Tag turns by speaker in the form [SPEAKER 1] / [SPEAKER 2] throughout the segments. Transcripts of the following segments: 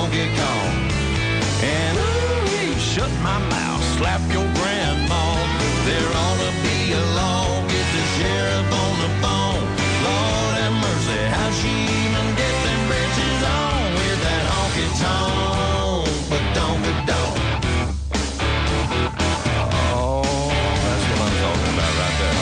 [SPEAKER 1] Donkey Kong. And ooh, shut my mouth, slap your grandma. There ought to be a law, get the sheriff on the phone. Lord have mercy, how she even get them britches on with that honky tonk, but donkey donk. Oh, that's what I'm talking about right there.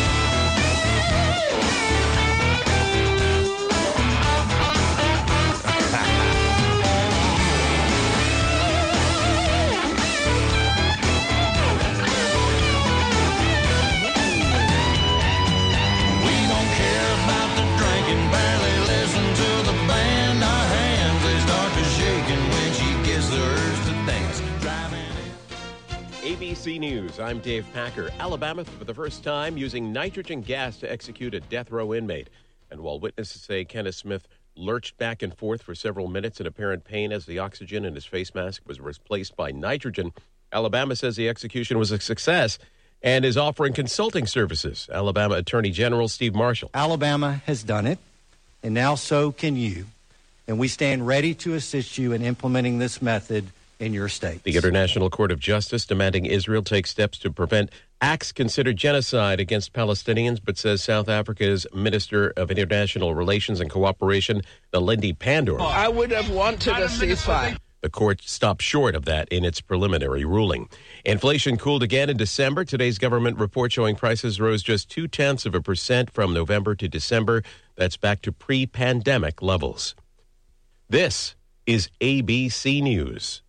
[SPEAKER 2] ABC News, I'm Dave Packer. Alabama, for the first time, using nitrogen gas to execute a death row inmate. And while witnesses say Kenneth Smith lurched back and forth for several minutes in apparent pain as the oxygen in his face mask was replaced by nitrogen, Alabama says the execution was a success and is offering consulting services. Alabama Attorney General Steve Marshall.
[SPEAKER 3] Alabama has done it, and now so can you. And we stand ready to assist you in implementing this method in your state.
[SPEAKER 2] The International Court of Justice demanding Israel take steps to prevent acts considered genocide against Palestinians, but says South Africa's Minister of International Relations and Cooperation, Naledi Pandor.
[SPEAKER 4] I would have wanted a ceasefire.
[SPEAKER 2] The court stopped short of that in its preliminary ruling. Inflation cooled again in December. Today's government report showing prices rose just 0.2% from November to December. That's back to pre-pandemic levels. This is ABC News.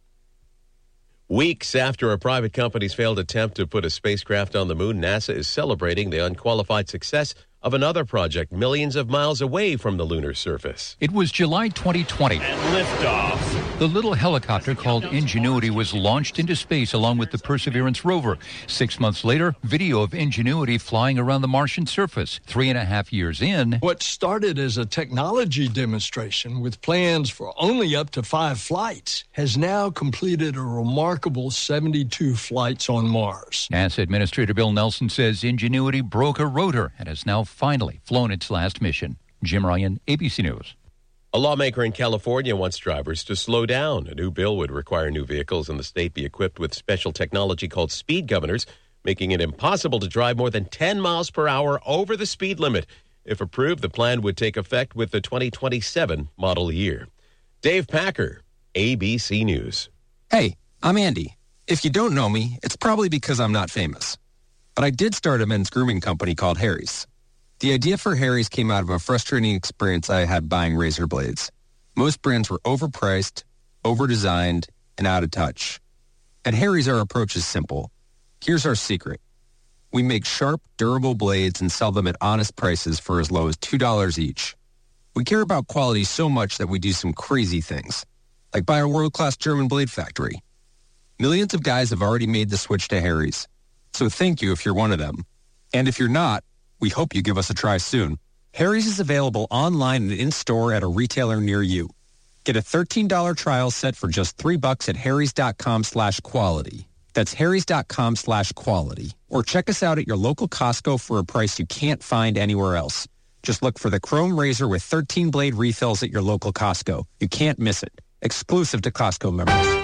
[SPEAKER 2] Weeks after a private company's failed attempt to put a spacecraft on the moon, NASA is celebrating the unqualified success of another project millions of miles away from the lunar surface.
[SPEAKER 5] It was July 2020.
[SPEAKER 6] And liftoff.
[SPEAKER 5] The little helicopter called Ingenuity was launched into space along with the Perseverance rover. 6 months later, video of Ingenuity flying around the Martian surface. 3.5 years in,
[SPEAKER 4] What started as a technology demonstration with plans for only up to 5 flights has now completed a remarkable 72 flights on Mars.
[SPEAKER 5] NASA Administrator Bill Nelson says Ingenuity broke a rotor and has now finally flown its last mission. Jim Ryan, ABC News.
[SPEAKER 2] A lawmaker in California wants drivers to slow down. A new bill would require new vehicles in the state be equipped with special technology called speed governors, making it impossible to drive more than 10 miles per hour over the speed limit. If approved, the plan would take effect with the 2027 model year. Dave Packer, ABC News.
[SPEAKER 7] Hey, I'm Andy. If you don't know me, it's probably because I'm not famous. But I did start a men's grooming company called Harry's. The idea for Harry's came out of a frustrating experience I had buying razor blades. Most brands were overpriced, overdesigned, and out of touch. At Harry's, our approach is simple. Here's our secret. We make sharp, durable blades and sell them at honest prices for as low as $2 each. We care about quality so much that we do some crazy things, like buy a world-class German blade factory. Millions of guys have already made the switch to Harry's, so thank you if you're one of them. And if you're not, we hope you give us a try soon. Harry's is available online and in-store at a retailer near you. Get a $13 trial set for just $3 at harrys.com/quality. That's harrys.com/quality. Or check us out at your local Costco for a price you can't find anywhere else. Just look for the Chrome Razor with 13-blade refills at your local Costco. You can't miss it. Exclusive to Costco members.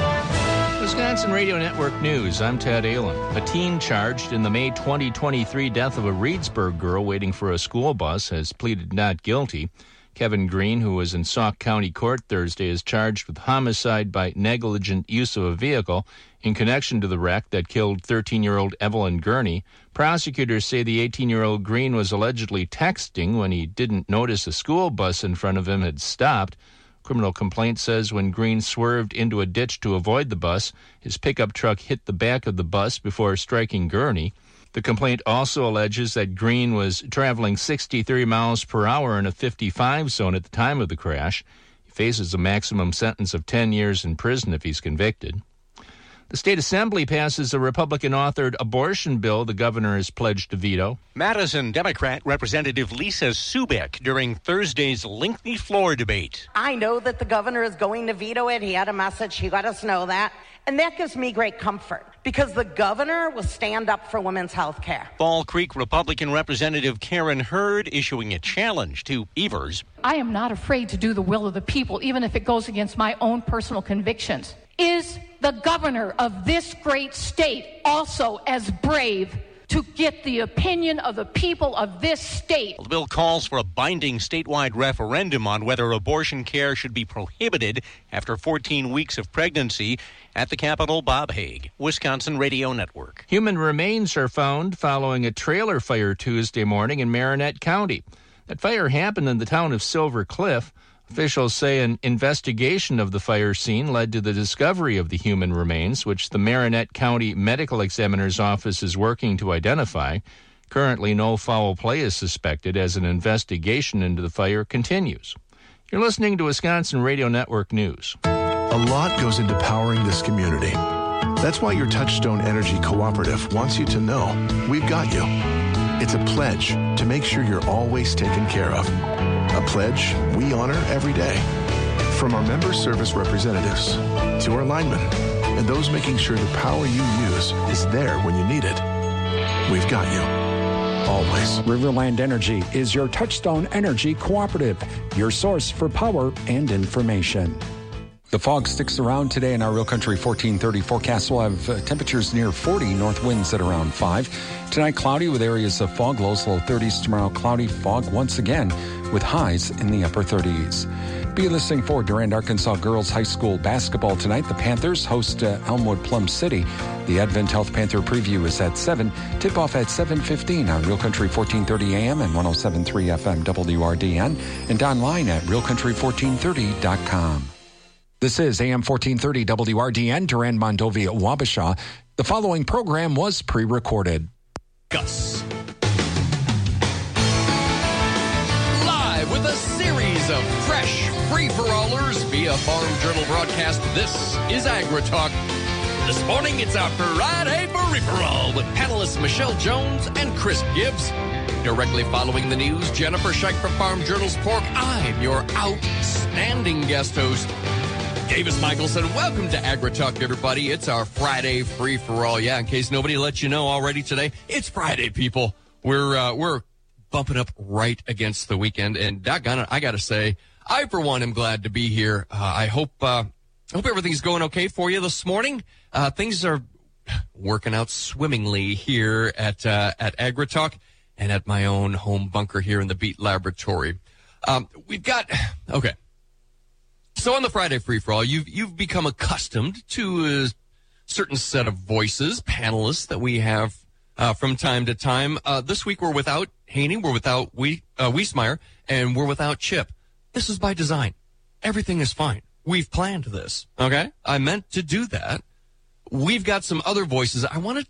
[SPEAKER 8] Wisconsin Radio Network News, I'm Ted Allen. A teen charged in the May 2023 death of a Reedsburg girl waiting for a school bus has pleaded not guilty. Kevin Green, who was in Sauk County Court Thursday, is charged with homicide by negligent use of a vehicle in connection to the wreck that killed 13-year-old Evelyn Gurney. Prosecutors say the 18-year-old Green was allegedly texting when he didn't notice a school bus in front of him had stopped. Criminal complaint says when Green swerved into a ditch to avoid the bus, his pickup truck hit the back of the bus before striking Gurney. The complaint also alleges that Green was traveling 63 miles per hour in a 55 zone at the time of the crash. He faces a maximum sentence of 10 years in prison if he's convicted. The state assembly passes a Republican-authored abortion bill the governor is pledged to veto.
[SPEAKER 6] Madison Democrat Representative Lisa Subek during Thursday's lengthy floor debate.
[SPEAKER 9] I know that the governor is going to veto it. He had a message. He let us know that. And that gives me great comfort because the governor will stand up for women's health care.
[SPEAKER 6] Fall Creek Republican Representative Karen Hurd issuing a challenge to Evers.
[SPEAKER 10] I am not afraid to do the will of the people, even if it goes against my own personal convictions. Is the governor of this great state also as brave to get the opinion of the people of this state?
[SPEAKER 6] The bill calls for a binding statewide referendum on whether abortion care should be prohibited after 14 weeks of pregnancy. At the Capitol, Bob Haig, Wisconsin Radio Network.
[SPEAKER 8] Human remains are found following a trailer fire Tuesday morning in Marinette County. That fire happened in the town of Silver Cliff. Officials say an investigation of the fire scene led to the discovery of the human remains, which the Marinette County Medical Examiner's Office is working to identify. Currently, no foul play is suspected as an investigation into the fire continues. You're listening to Wisconsin Radio Network News.
[SPEAKER 11] A lot goes into powering this community. That's why your Touchstone Energy Cooperative wants you to know we've got you. It's a pledge to make sure you're always taken care of. A pledge we honor every day. From our member service representatives to our linemen and those making sure the power you use is there when you need it. We've got you. Always.
[SPEAKER 12] Riverland Energy is your Touchstone Energy Cooperative, your source for power and information.
[SPEAKER 7] The fog sticks around today in our Real Country 1430 forecast. We'll have temperatures near 40, north winds at around 5. Tonight, cloudy with areas of fog, lows low 30s. Tomorrow, cloudy, fog once again with highs in the upper 30s. Be listening for Durand, Arkansas Girls High School basketball tonight. The Panthers host Elmwood Plum City. The Advent Health Panther preview is at 7. Tip-off at 7:15 on Real Country 1430 AM and 107.3 FM WRDN and online at realcountry1430.com. This is AM 1430 WRDN, Durand, Mondovi, Wabasha. The following program was pre-recorded.
[SPEAKER 13] Gus. Live with a series of fresh free-for-allers via Farm Journal broadcast, this is AgriTalk. This morning, it's our Friday free-for-all with panelists Michelle Jones and Chris Gibbs. Directly following the news, Jennifer Scheich from Farm Journal's Pork. I'm your outstanding guest host, Davis Michelson. Welcome to AgriTalk, everybody. It's our Friday free-for-all. Yeah, in case nobody let you know already today, it's Friday, people. We're bumping up right against the weekend, and doggone it, I got to say, I, for one, am glad to be here. I hope everything's going okay for you this morning. Things are working out swimmingly here at AgriTalk and at my own home bunker here in the Beat Laboratory. Okay. So on the Friday free-for-all, you've become accustomed to a certain set of voices, panelists that we have from time to time. This week we're without Haney, we're without Wiesmeyer, and we're without Chip. This is by design. Everything is fine. We've planned this, okay? I meant to do that. We've got some other voices. I want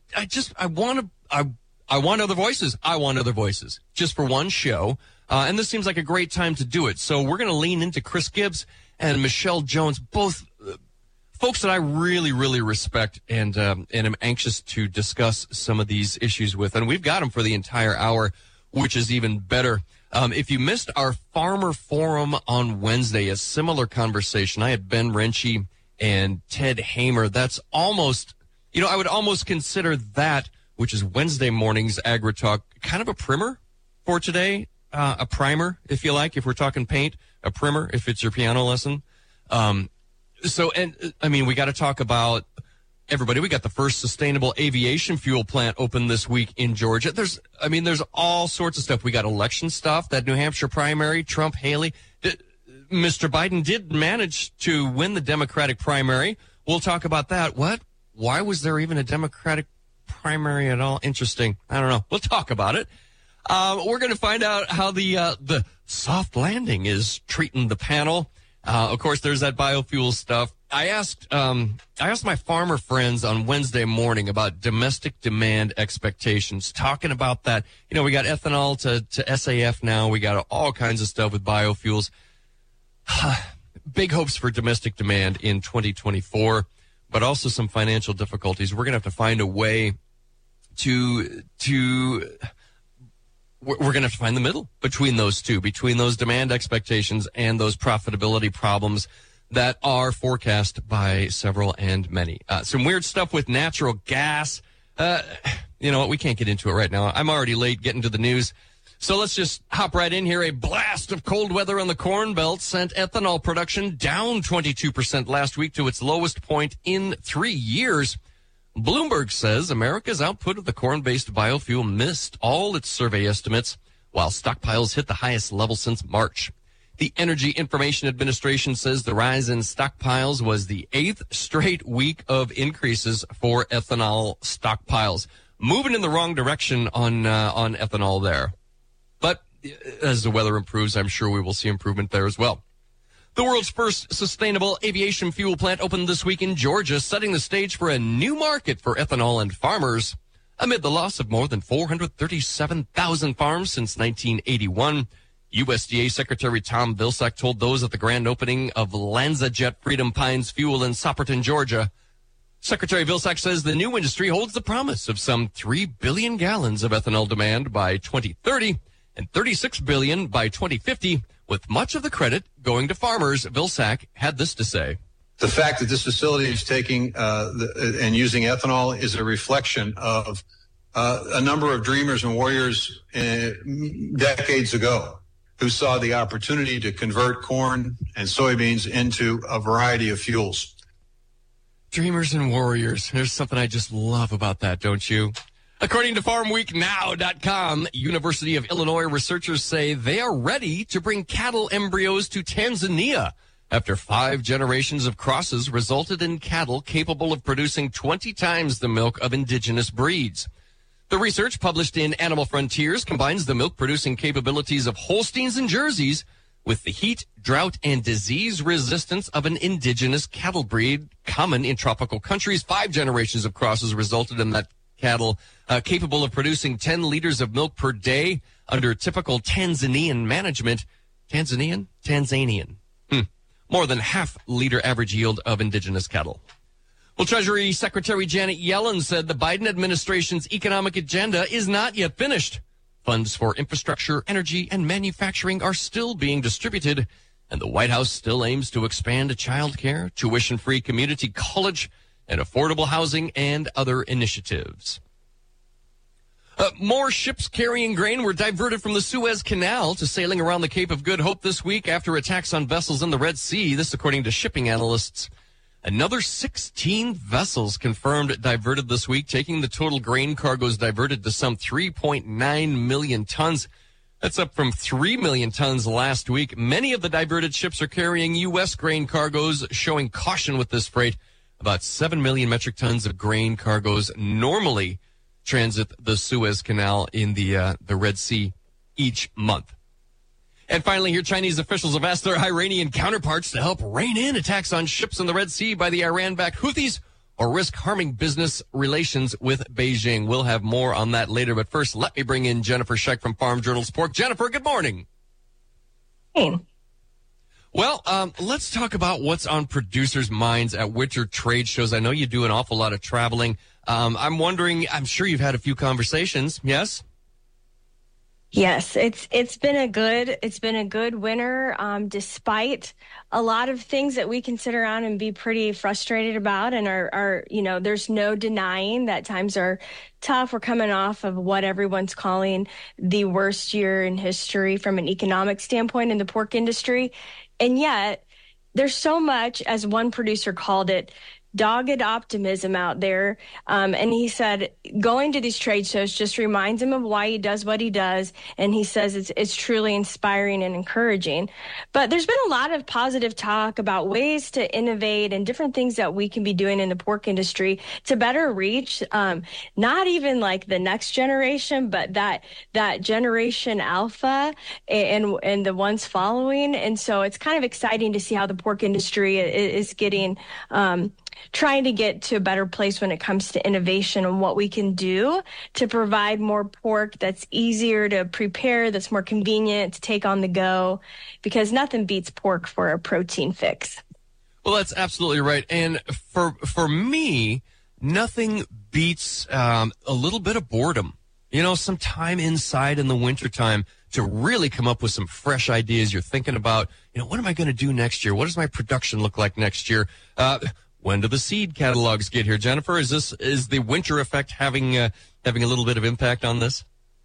[SPEAKER 13] other voices. I want other voices just for one show. And this seems like a great time to do it. So we're going to lean into Chris Gibbs and Michelle Jones, both folks that I really, really respect and am anxious to discuss some of these issues with. And we've got them for the entire hour, which is even better. If you missed our Farmer Forum on Wednesday, a similar conversation, I had Ben Renchie and Ted Hamer. That's almost, I would almost consider that, which is Wednesday morning's AgriTalk, kind of a primer for today. A primer, if you like, if we're talking paint, a primer, if it's your piano lesson. We got to talk about everybody. We got the first sustainable aviation fuel plant open this week in Georgia. There's all sorts of stuff. We got election stuff, that New Hampshire primary, Trump, Haley. Mr. Biden did manage to win the Democratic primary. We'll talk about that. What? Why was there even a Democratic primary at all? Interesting. I don't know. We'll talk about it. We're going to find out how the soft landing is treating the panel. Of course, there's that biofuel stuff. I asked my farmer friends on Wednesday morning about domestic demand expectations, talking about that. We got ethanol to SAF now. We got all kinds of stuff with biofuels. Big hopes for domestic demand in 2024. but also some financial difficulties. We're going to have to find a way we're going to have to find the middle between those two, between those demand expectations and those profitability problems that are forecast by several and many. Some weird stuff with natural gas. You know what? We can't get into it right now. I'm already late getting to the news. So let's just hop right in here. A blast of cold weather on the Corn Belt sent ethanol production down 22% last week to its lowest point in 3 years. Bloomberg says America's output of the corn-based biofuel missed all its survey estimates, while stockpiles hit the highest level since March. The Energy Information Administration says the rise in stockpiles was the 8th straight week of increases for ethanol stockpiles. Moving in the wrong direction on ethanol there. But as the weather improves, I'm sure we will see improvement there as well. The world's first sustainable aviation fuel plant opened this week in Georgia, setting the stage for a new market for ethanol and farmers. Amid the loss of more than 437,000 farms since 1981, USDA Secretary Tom Vilsack told those at the grand opening of LanzaJet Freedom Pines Fuel in Sopperton, Georgia. Secretary Vilsack says the new industry holds the promise of some 3 billion gallons of ethanol demand by 2030 and 36 billion by 2050, with much of the credit going to farmers. Vilsack had this to say.
[SPEAKER 14] The fact that this facility is taking and using ethanol is a reflection of a number of dreamers and warriors decades ago who saw the opportunity to convert corn and soybeans into a variety of fuels.
[SPEAKER 13] Dreamers and warriors. There's something I just love about that, don't you? According to FarmWeekNow.com, University of Illinois researchers say they are ready to bring cattle embryos to Tanzania after 5 generations of crosses resulted in cattle capable of producing 20 times the milk of indigenous breeds. The research, published in Animal Frontiers, combines the milk-producing capabilities of Holsteins and Jerseys with the heat, drought, and disease resistance of an indigenous cattle breed common in tropical countries. 5 generations of crosses resulted in that cattle capable of producing 10 liters of milk per day under typical Tanzanian management. Tanzanian? More than half-liter average yield of indigenous cattle. Well, Treasury Secretary Janet Yellen said the Biden administration's economic agenda is not yet finished. Funds for infrastructure, energy, and manufacturing are still being distributed, and the White House still aims to expand child care, tuition-free community college, and affordable housing and other initiatives. More ships carrying grain were diverted from the Suez Canal to sailing around the Cape of Good Hope this week after attacks on vessels in the Red Sea. This according to shipping analysts. Another 16 vessels confirmed diverted this week, taking the total grain cargoes diverted to some 3.9 million tons. That's up from 3 million tons last week. Many of the diverted ships are carrying U.S. grain cargoes, showing caution with this freight. About 7 million metric tons of grain cargoes normally transit the Suez Canal in the Red Sea each month. And finally, here, Chinese officials have asked their Iranian counterparts to help rein in attacks on ships in the Red Sea by the Iran-backed Houthis or risk harming business relations with Beijing. We'll have more on that later. But first, let me bring in Jennifer Scheck from Farm Journal's Pork. Jennifer, good morning.
[SPEAKER 15] Hey.
[SPEAKER 13] Well, let's talk about what's on producers' minds at winter trade shows. I know you do an awful lot of traveling. I'm wondering, I'm sure you've had a few conversations, yes?
[SPEAKER 15] Yes, it's been a good winter, despite a lot of things that we can sit around and be pretty frustrated about, and are there's no denying that times are tough. We're coming off of what everyone's calling the worst year in history from an economic standpoint in the pork industry, and yet there's so much, as one producer called it, dogged optimism out there. And he said going to these trade shows just reminds him of why he does what he does. And he says it's truly inspiring and encouraging. But there's been a lot of positive talk about ways to innovate and different things that we can be doing in the pork industry to better reach not even like the next generation, but that generation alpha and the ones following. And so it's kind of exciting to see how the pork industry is getting trying to get to a better place when it comes to innovation and what we can do to provide more pork that's easier to prepare, that's more convenient to take on the go, because nothing beats pork for a protein fix.
[SPEAKER 13] Well, that's absolutely right. And for me, nothing beats a little bit of boredom. You know, some time inside in the wintertime to really come up with some fresh ideas. You're thinking about, you know, what am I going to do next year? What does my production look like next year? When do the seed catalogs get here, Jennifer? Is the winter effect having a little bit of impact on this?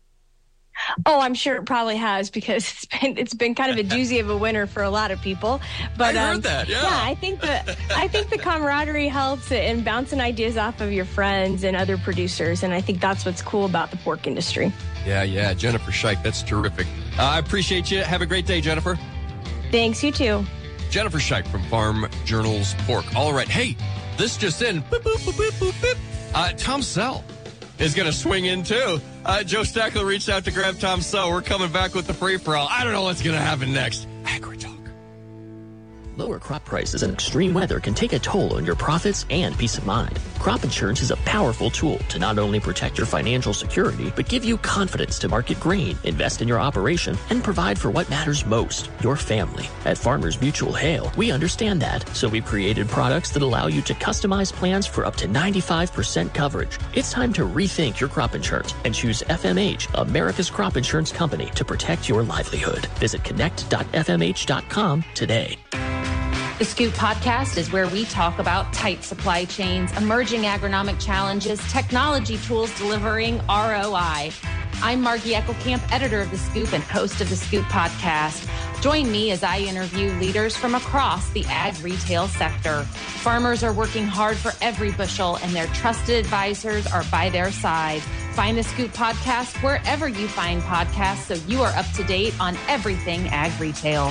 [SPEAKER 15] Oh, I'm sure it probably has, because it's been kind of a doozy of a winter for a lot of people. But
[SPEAKER 13] I heard that. Yeah,
[SPEAKER 15] I think the camaraderie helps in bouncing ideas off of your friends and other producers, and I think that's what's cool about the pork industry.
[SPEAKER 13] Yeah, Jennifer Scheich, that's terrific. I appreciate you. Have a great day, Jennifer.
[SPEAKER 15] Thanks, you too.
[SPEAKER 13] Jennifer Scheich from Farm Journals Pork. All right, hey, this just in. Boop, boop, boop, boop, boop, boop. Tom Sell is going to swing in, too. Joe Stackler reached out to grab Tom Sell. We're coming back with the free-for-all. I don't know what's going to happen next. AgriTalk.
[SPEAKER 16] Lower crop prices and extreme weather can take a toll on your profits and peace of mind. Crop insurance is a powerful tool to not only protect your financial security, but give you confidence to market grain, invest in your operation, and provide for what matters most, your family. At Farmers Mutual Hail, we understand that, so we've created products that allow you to customize plans for up to 95% coverage. It's time to rethink your crop insurance and choose FMH, America's crop insurance company, to protect your livelihood. Visit connect.fmh.com today.
[SPEAKER 17] The Scoop Podcast is where we talk about tight supply chains, emerging agronomic challenges, technology tools delivering ROI. I'm Margie Eckelkamp, editor of The Scoop and host of The Scoop Podcast. Join me as I interview leaders from across the ag retail sector. Farmers are working hard for every bushel, and their trusted advisors are by their side. Find The Scoop Podcast wherever you find podcasts, so you are up to date on everything ag retail.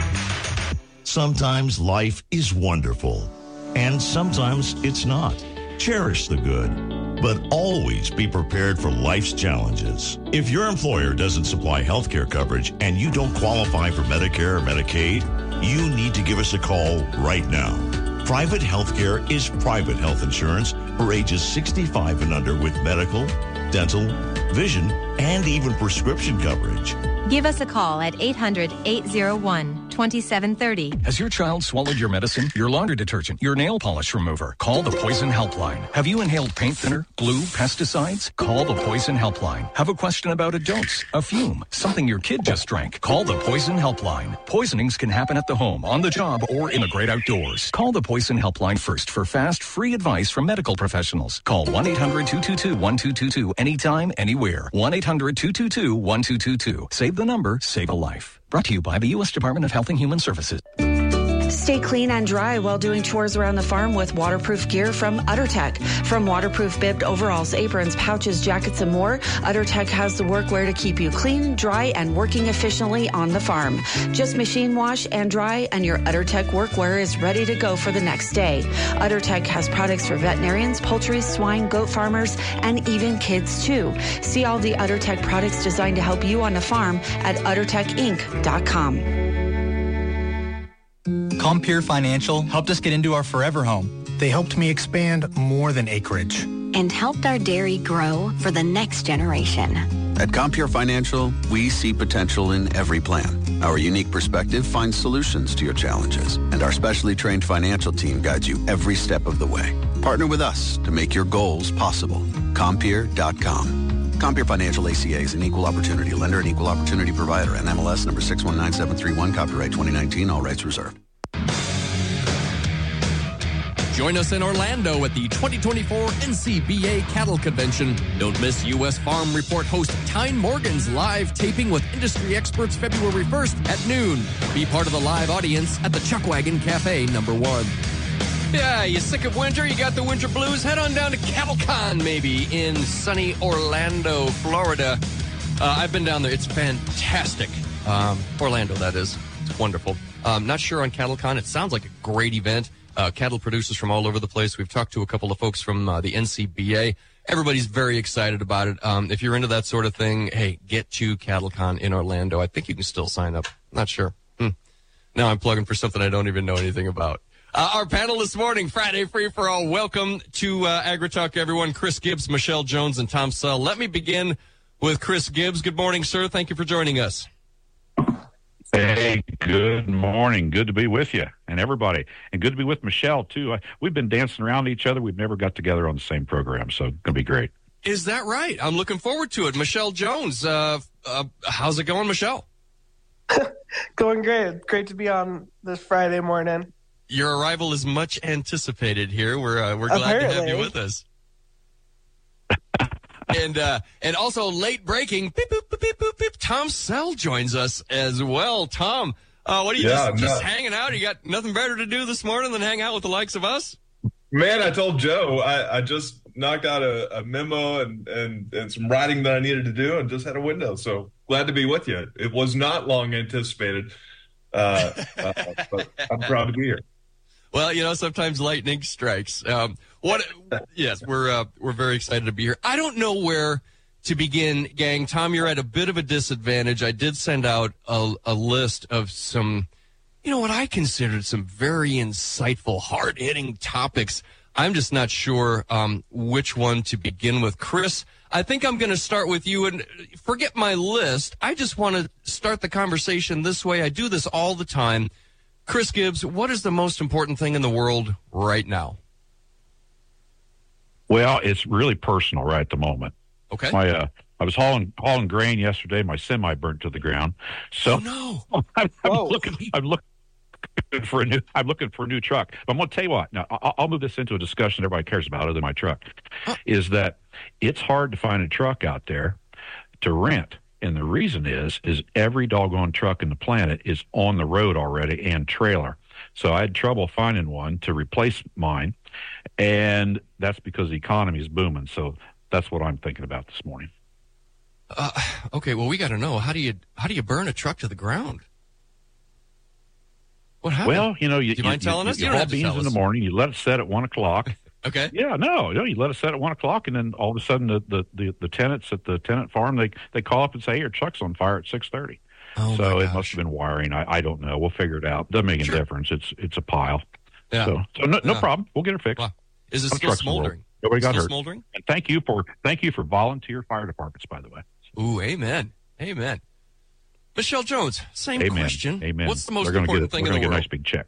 [SPEAKER 18] Sometimes life is wonderful, and sometimes it's not. Cherish the good, but always be prepared for life's challenges. If your employer doesn't supply health care coverage and you don't qualify for Medicare or Medicaid, you need to give us a call right now. Private health care is private health insurance for ages 65 and under with medical, dental, vision, and even prescription coverage.
[SPEAKER 19] Give us a call at 800-801-2730.
[SPEAKER 20] Has your child swallowed your medicine, your laundry detergent, your nail polish remover? Call the Poison Helpline. Have you inhaled paint thinner, glue, pesticides? Call the Poison Helpline. Have a question about a dose, a fume, something your kid just drank? Call the Poison Helpline. Poisonings can happen at the home, on the job, or in the great outdoors. Call the Poison Helpline first for fast, free advice from medical professionals. Call 1-800-222-1222 anytime, anywhere. 1-800-222-1222. Save the number, save a life. Brought to you by the U.S. Department of Health and Human Services.
[SPEAKER 21] Stay clean and dry while doing chores around the farm with waterproof gear from UtterTech. From waterproof bibbed overalls, aprons, pouches, jackets, and more, UtterTech has the workwear to keep you clean, dry, and working efficiently on the farm. Just machine wash and dry, and your UtterTech workwear is ready to go for the next day. UtterTech has products for veterinarians, poultry, swine, goat farmers, and even kids, too. See all the UtterTech products designed to help you on the farm at UtterTechInc.com.
[SPEAKER 22] Compeer Financial helped us get into our forever home. They helped me expand more than acreage.
[SPEAKER 23] And helped our dairy grow for the next generation.
[SPEAKER 24] At Compeer Financial, we see potential in every plan. Our unique perspective finds solutions to your challenges, and our specially trained financial team guides you every step of the way. Partner with us to make your goals possible. Compeer.com. Compeer Financial ACA is an equal opportunity lender and equal opportunity provider. NMLS number 619731, copyright 2019, all rights reserved.
[SPEAKER 13] Join us in Orlando at the 2024 NCBA Cattle Convention. Don't miss U.S. Farm Report host Tyne Morgan's live taping with industry experts February 1st at noon. Be part of the live audience at the Chuckwagon Cafe #1. Yeah, you sick of winter? You got the winter blues? Head on down to CattleCon, maybe, in sunny Orlando, Florida. I've been down there. It's fantastic. Orlando, that is. It's wonderful. Not sure on CattleCon. It sounds like a great event. Cattle producers from all over the place. We've talked to a couple of folks from the NCBA. Everybody's very excited about it. If you're into that sort of thing, hey, get to CattleCon in Orlando. I think you can still sign up. Not sure. Now I'm plugging for something I don't even know anything about. Our panel this morning, Friday Free for All. Welcome to AgriTalk, everyone. Chris Gibbs, Michelle Jones, and Tom Sell. Let me begin with Chris Gibbs. Good morning, sir. Thank you for joining us.
[SPEAKER 1] Hey, good morning. Good to be with you and everybody. And good to be with Michelle, too. We've been dancing around each other. We've never got together on the same program, so it's going to be great.
[SPEAKER 13] Is that right? I'm looking forward to it. Michelle Jones, how's it going, Michelle?
[SPEAKER 3] Going great. Great to be on this Friday morning.
[SPEAKER 13] Your arrival is much anticipated here. We're glad to have you with us. And also late breaking, beep, boop, beep, beep, boop, beep, Tom Sell joins us as well. Tom, what are you just hanging out? You got nothing better to do this morning than hang out with the likes of us?
[SPEAKER 4] Man, I told Joe I just knocked out a memo and some writing that I needed to do and just had a window. So glad to be with you. It was not long anticipated, but I'm proud to be here.
[SPEAKER 13] Well, sometimes lightning strikes. Yes, we're very excited to be here. I don't know where to begin, gang. Tom, you're at a bit of a disadvantage. I did send out a list of some, what I considered some very insightful, hard-hitting topics. I'm just not sure which one to begin with. Chris, I think I'm going to start with you, and forget my list. I just want to start the conversation this way. I do this all the time. Chris Gibbs, what is the most important thing in the world right now?
[SPEAKER 1] Well, it's really personal right at the moment.
[SPEAKER 13] Okay.
[SPEAKER 1] I was hauling grain yesterday. My semi burnt to the ground. So I'm looking for a new truck. But I'm going to tell you what. Now I'll move this into a discussion that everybody cares about other than my truck. Is that it's hard to find a truck out there to rent. And the reason is every doggone truck in the planet is on the road already and trailer. So I had trouble finding one to replace mine, and that's because the economy is booming. So that's what I'm thinking about this morning.
[SPEAKER 13] Okay, well, we got to know, how do you burn a truck to the ground? What happened?
[SPEAKER 1] Well,
[SPEAKER 13] do you mind telling us?
[SPEAKER 1] You haul beans in the morning. You let it set at 1 o'clock.
[SPEAKER 13] Okay.
[SPEAKER 1] Yeah, no, you let it set at 1 o'clock, and then all of a sudden the tenants at the tenant farm, they call up and say, hey, your truck's on fire at 6:30.
[SPEAKER 13] Oh,
[SPEAKER 1] so it must have been wiring. I don't know. We'll figure it out. Doesn't make a difference. It's a pile.
[SPEAKER 13] Yeah.
[SPEAKER 1] So no problem. We'll get it fixed.
[SPEAKER 13] Wow. Is it still smoldering?
[SPEAKER 1] Nobody got hurt.
[SPEAKER 13] Smoldering?
[SPEAKER 1] And thank you for volunteer fire departments, by the way.
[SPEAKER 13] Ooh, amen. Michelle Jones, same question.
[SPEAKER 1] Amen.
[SPEAKER 13] What's the most important thing in the world?
[SPEAKER 1] We're going to get a nice big check.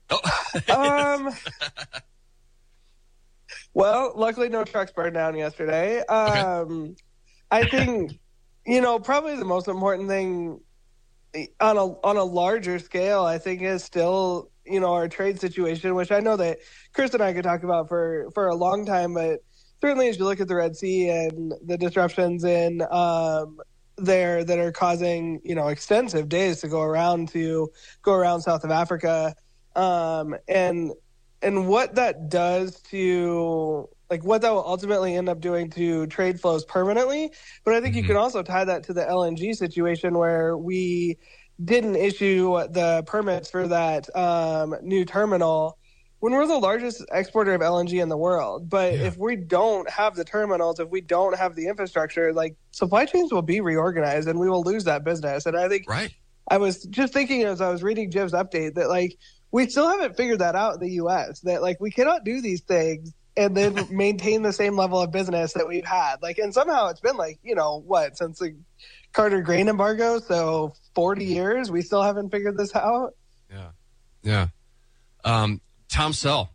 [SPEAKER 3] Well, luckily no trucks burned down yesterday. I think, probably the most important thing on a larger scale, I think, is still, our trade situation, which I know that Chris and I could talk about for a long time, but certainly as you look at the Red Sea and the disruptions in there that are causing, extensive days to go around South of Africa, and what that does to, what that will ultimately end up doing to trade flows permanently. But I think you can also tie that to the LNG situation, where we didn't issue the permits for that new terminal when we're the largest exporter of LNG in the world. But if we don't have the terminals, if we don't have the infrastructure, supply chains will be reorganized and we will lose that business. And I think I was just thinking as I was reading Jim's update that we still haven't figured that out in the U.S., that we cannot do these things and then maintain the same level of business that we've had. And somehow it's been since the Carter grain embargo, so 40 years, we still haven't figured this out.
[SPEAKER 13] Yeah. Tom Sell,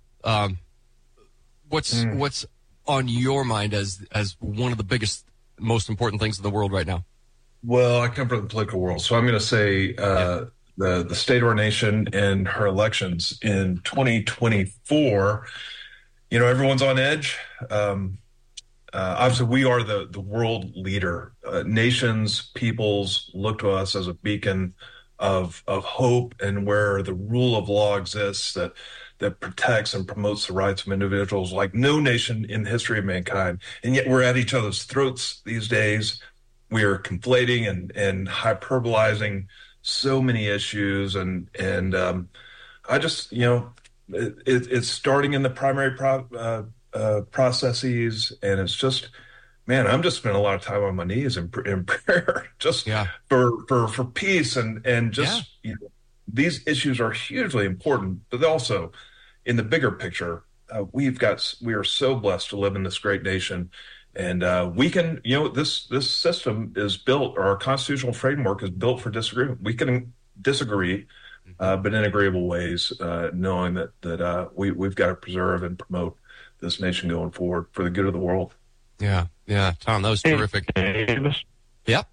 [SPEAKER 13] what's on your mind as one of the biggest, most important things in the world right now?
[SPEAKER 4] Well, I come from the political world, so I'm going to say the state of our nation and her elections in 2024. Everyone's on edge. Obviously, we are the world leader. Nations, peoples look to us as a beacon of hope, and where the rule of law exists that protects and promotes the rights of individuals like no nation in the history of mankind. And yet we're at each other's throats these days. We are conflating and hyperbolizing so many issues. And I just, it's starting in the primary processes. And it's just, man, I'm just spending a lot of time on my knees in prayer, just for peace and just, these issues are hugely important, but also in the bigger picture, we are so blessed to live in this great nation, and we can, this system is built, or our constitutional framework is built for disagreement. We can disagree, but in agreeable ways, knowing that we've got to preserve and promote this nation going forward for the good of the world.
[SPEAKER 13] Yeah, Tom, that was terrific.
[SPEAKER 1] Davis.
[SPEAKER 13] Yep.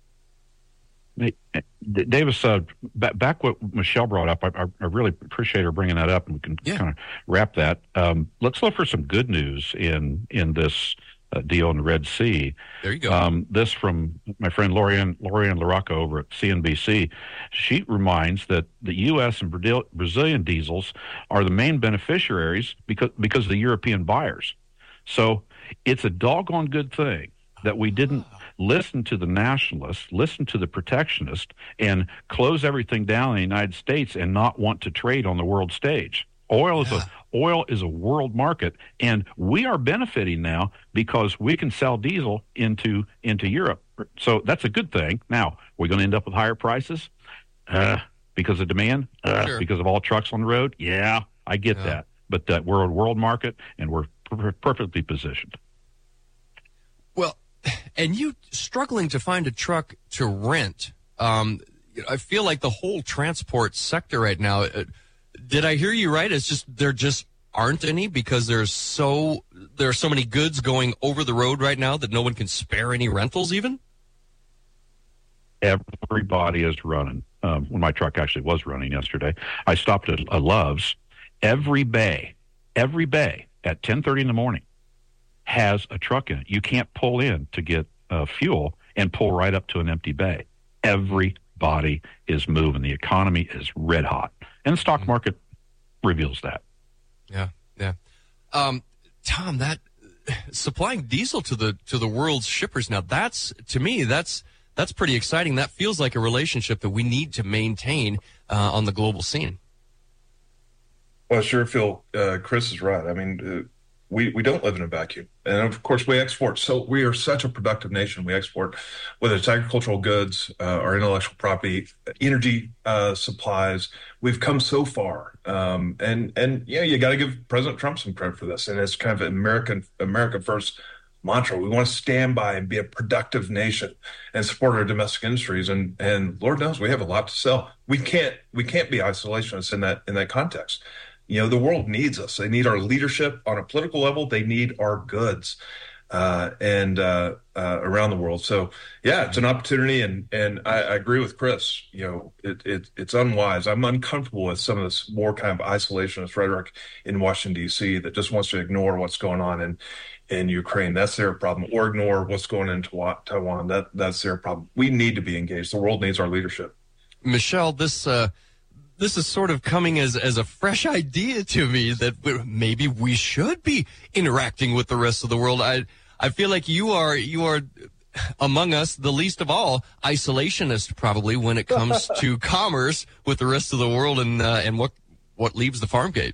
[SPEAKER 1] Davis, back what Michelle brought up, I really appreciate her bringing that up, and we can kind of wrap that. Let's look for some good news in this deal in the Red Sea.
[SPEAKER 13] There you go.
[SPEAKER 1] This from my friend Lorianne LaRocca over at CNBC. She reminds that the U.S. and Brazilian diesels are the main beneficiaries because of the European buyers. So it's a doggone good thing that we didn't listen to the nationalists, listen to the protectionists, and close everything down in the United States and not want to trade on the world stage. Oil is a world market, and we are benefiting now because we can sell diesel into Europe. So that's a good thing. Now, we're going to end up with higher prices because of demand, because of all trucks on the road. Yeah, I get that. But we're a world market, and we're perfectly positioned.
[SPEAKER 13] Well, and you struggling to find a truck to rent. I feel like the whole transport sector right now, did I hear you right? It's just there just aren't any because there are so many goods going over the road right now that no one can spare any rentals even?
[SPEAKER 1] Everybody is running. When my truck actually was running yesterday, I stopped at a Love's. Every bay at 10:30 in the morning has a truck in it. You can't pull in to get fuel and pull right up to an empty bay. Everybody is moving. The economy is red hot. And the stock market reveals that.
[SPEAKER 13] Yeah. Tom, that supplying diesel to the world's shippers now, that's pretty exciting. That feels like a relationship that we need to maintain on the global scene.
[SPEAKER 4] Well, I sure feel Chris is right. I mean, we don't live in a vacuum. And, of course, we export. So we are such a productive nation. We export, whether it's agricultural goods, our intellectual property, energy supplies. We've come so far. And you got to give President Trump some credit for this. And it's kind of an America first mantra. We want to stand by and be a productive nation and support our domestic industries. And Lord knows we have a lot to sell. We can't be isolationists in that context. The world needs us. They need our leadership on a political level. They need our goods and around the world. So, yeah, it's an opportunity. And I agree with Chris. It's unwise. I'm uncomfortable with some of this more kind of isolationist rhetoric in Washington, D.C. that just wants to ignore what's going on in Ukraine. That's their problem. Or ignore what's going on in Taiwan. That's their problem. We need to be engaged. The world needs our leadership.
[SPEAKER 13] Michelle, this is sort of coming as a fresh idea to me that maybe we should be interacting with the rest of the world. I feel like you are among us, the least of all, isolationist probably when it comes to commerce with the rest of the world and what leaves the farm gate.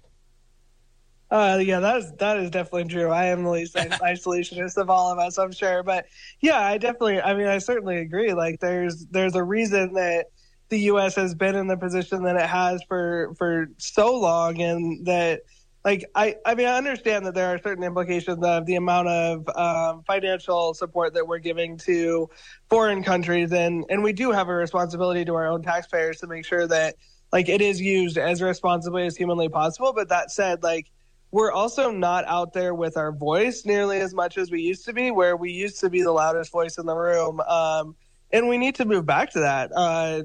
[SPEAKER 3] Yeah, that is definitely true. I am the least isolationist of all of us, I'm sure. But yeah, I certainly agree. Like there's a reason that the U.S. has been in the position that it has for so long, and that, I understand that there are certain implications of the amount of financial support that we're giving to foreign countries, and we do have a responsibility to our own taxpayers to make sure that it is used as responsibly as humanly possible. But that said, we're also not out there with our voice nearly as much as we used to be, where we used to be the loudest voice in the room, and we need to move back to that.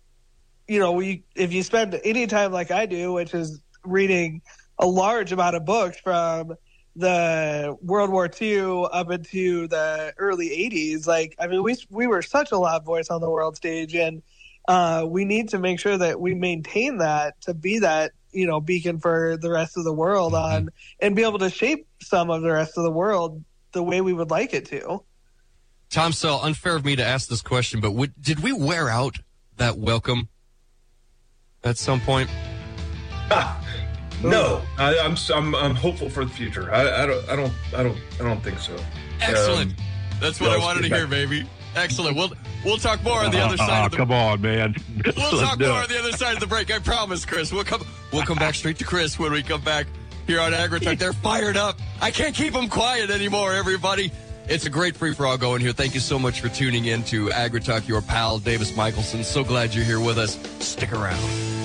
[SPEAKER 3] If you spend any time like I do, which is reading a large amount of books from the World War II up into the early 80s, we were such a loud voice on the world stage, and we need to make sure that we maintain that to be that, beacon for the rest of the world and be able to shape some of the rest of the world the way we would like it to.
[SPEAKER 13] Tom, so unfair of me to ask this question, but did we wear out that welcome at some point?
[SPEAKER 4] No, I'm hopeful for the future. I don't think so.
[SPEAKER 13] Excellent. That's what I wanted to hear, baby. Excellent. We'll talk more on the other side of the
[SPEAKER 1] come on, man.
[SPEAKER 13] We'll talk more on the other side of the break. I promise, Chris. We'll come back straight to Chris when we come back here on AgriTalk. They're fired up. I can't keep them quiet anymore, everybody. It's a great free-for-all going here. Thank you so much for tuning in to AgriTalk, your pal, Davis Michelson. So glad you're here with us. Stick around.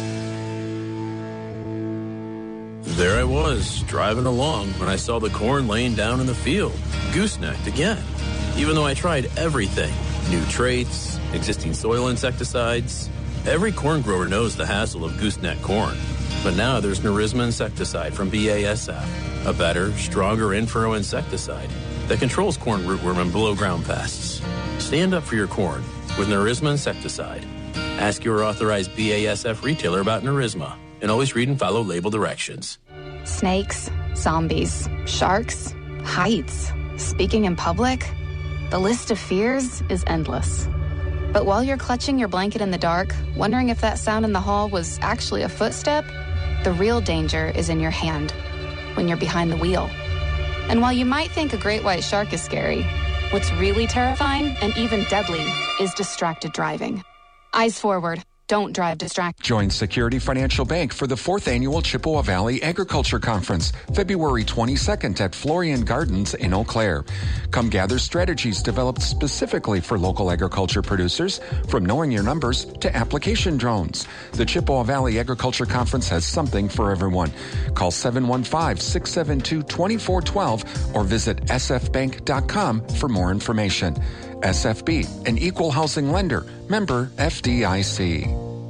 [SPEAKER 2] There I was, driving along when I saw the corn laying down in the field, goosenecked again. Even though I tried everything, new traits, existing soil insecticides, every corn grower knows the hassle of gooseneck corn. But now there's Nerisma insecticide from BASF, a better, stronger in-furrow insecticide that controls corn rootworm and below-ground pests. Stand up for your corn with Nerisma insecticide. Ask your authorized BASF retailer about Nerisma, and always read and follow label directions.
[SPEAKER 5] Snakes, zombies, sharks, heights, speaking in public. The list of fears is endless. But while you're clutching your blanket in the dark, wondering if that sound in the hall was actually a footstep, the real danger is in your hand, when you're behind the wheel. And while you might think a great white shark is scary, what's really terrifying and even deadly is distracted driving. Eyes forward. Don't drive distracted.
[SPEAKER 12] Join Security Financial Bank for the 4th Annual Chippewa Valley Agriculture Conference, February 22nd at Florian Gardens in Eau Claire. Come gather strategies developed specifically for local agriculture producers, from knowing your numbers to application drones. The Chippewa Valley Agriculture Conference has something for everyone. Call 715-672-2412 or visit sfbank.com for more information. SFB, an equal housing lender, member FDIC.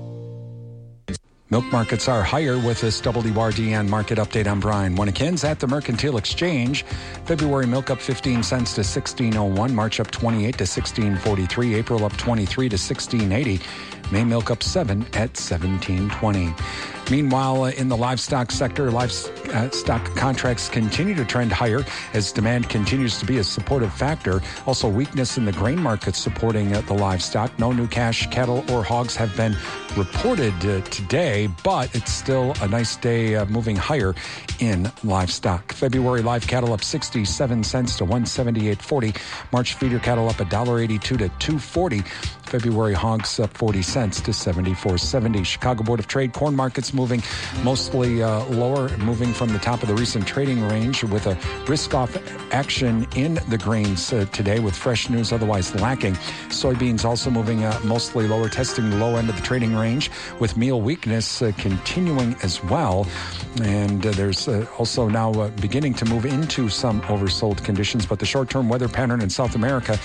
[SPEAKER 9] Milk markets are higher with this WRDN market update. I'm Brian Winnekins at the Mercantile Exchange. February milk up 15 cents to 16.01. March up 28 to 16.43. April up 23 to 16.80. May milk up 7 at 17.20. Meanwhile, in the livestock sector, livestock contracts continue to trend higher as demand continues to be a supportive factor. Also, weakness in the grain market supporting the livestock. No new cash cattle or hogs have been reported today, but it's still a nice day moving higher in livestock. February live cattle up 67 cents to 178.40. March feeder cattle up $1.82 to $2.40. February hogs up 40 cents to 74.70. Chicago Board of Trade corn markets moving mostly lower, moving from the top of the recent trading range with a risk-off action in the grains today with fresh news otherwise lacking. Soybeans also moving mostly lower, testing the low end of the trading range with meal weakness continuing as well. And there's also now beginning to move into some oversold conditions, but the short-term weather pattern in South America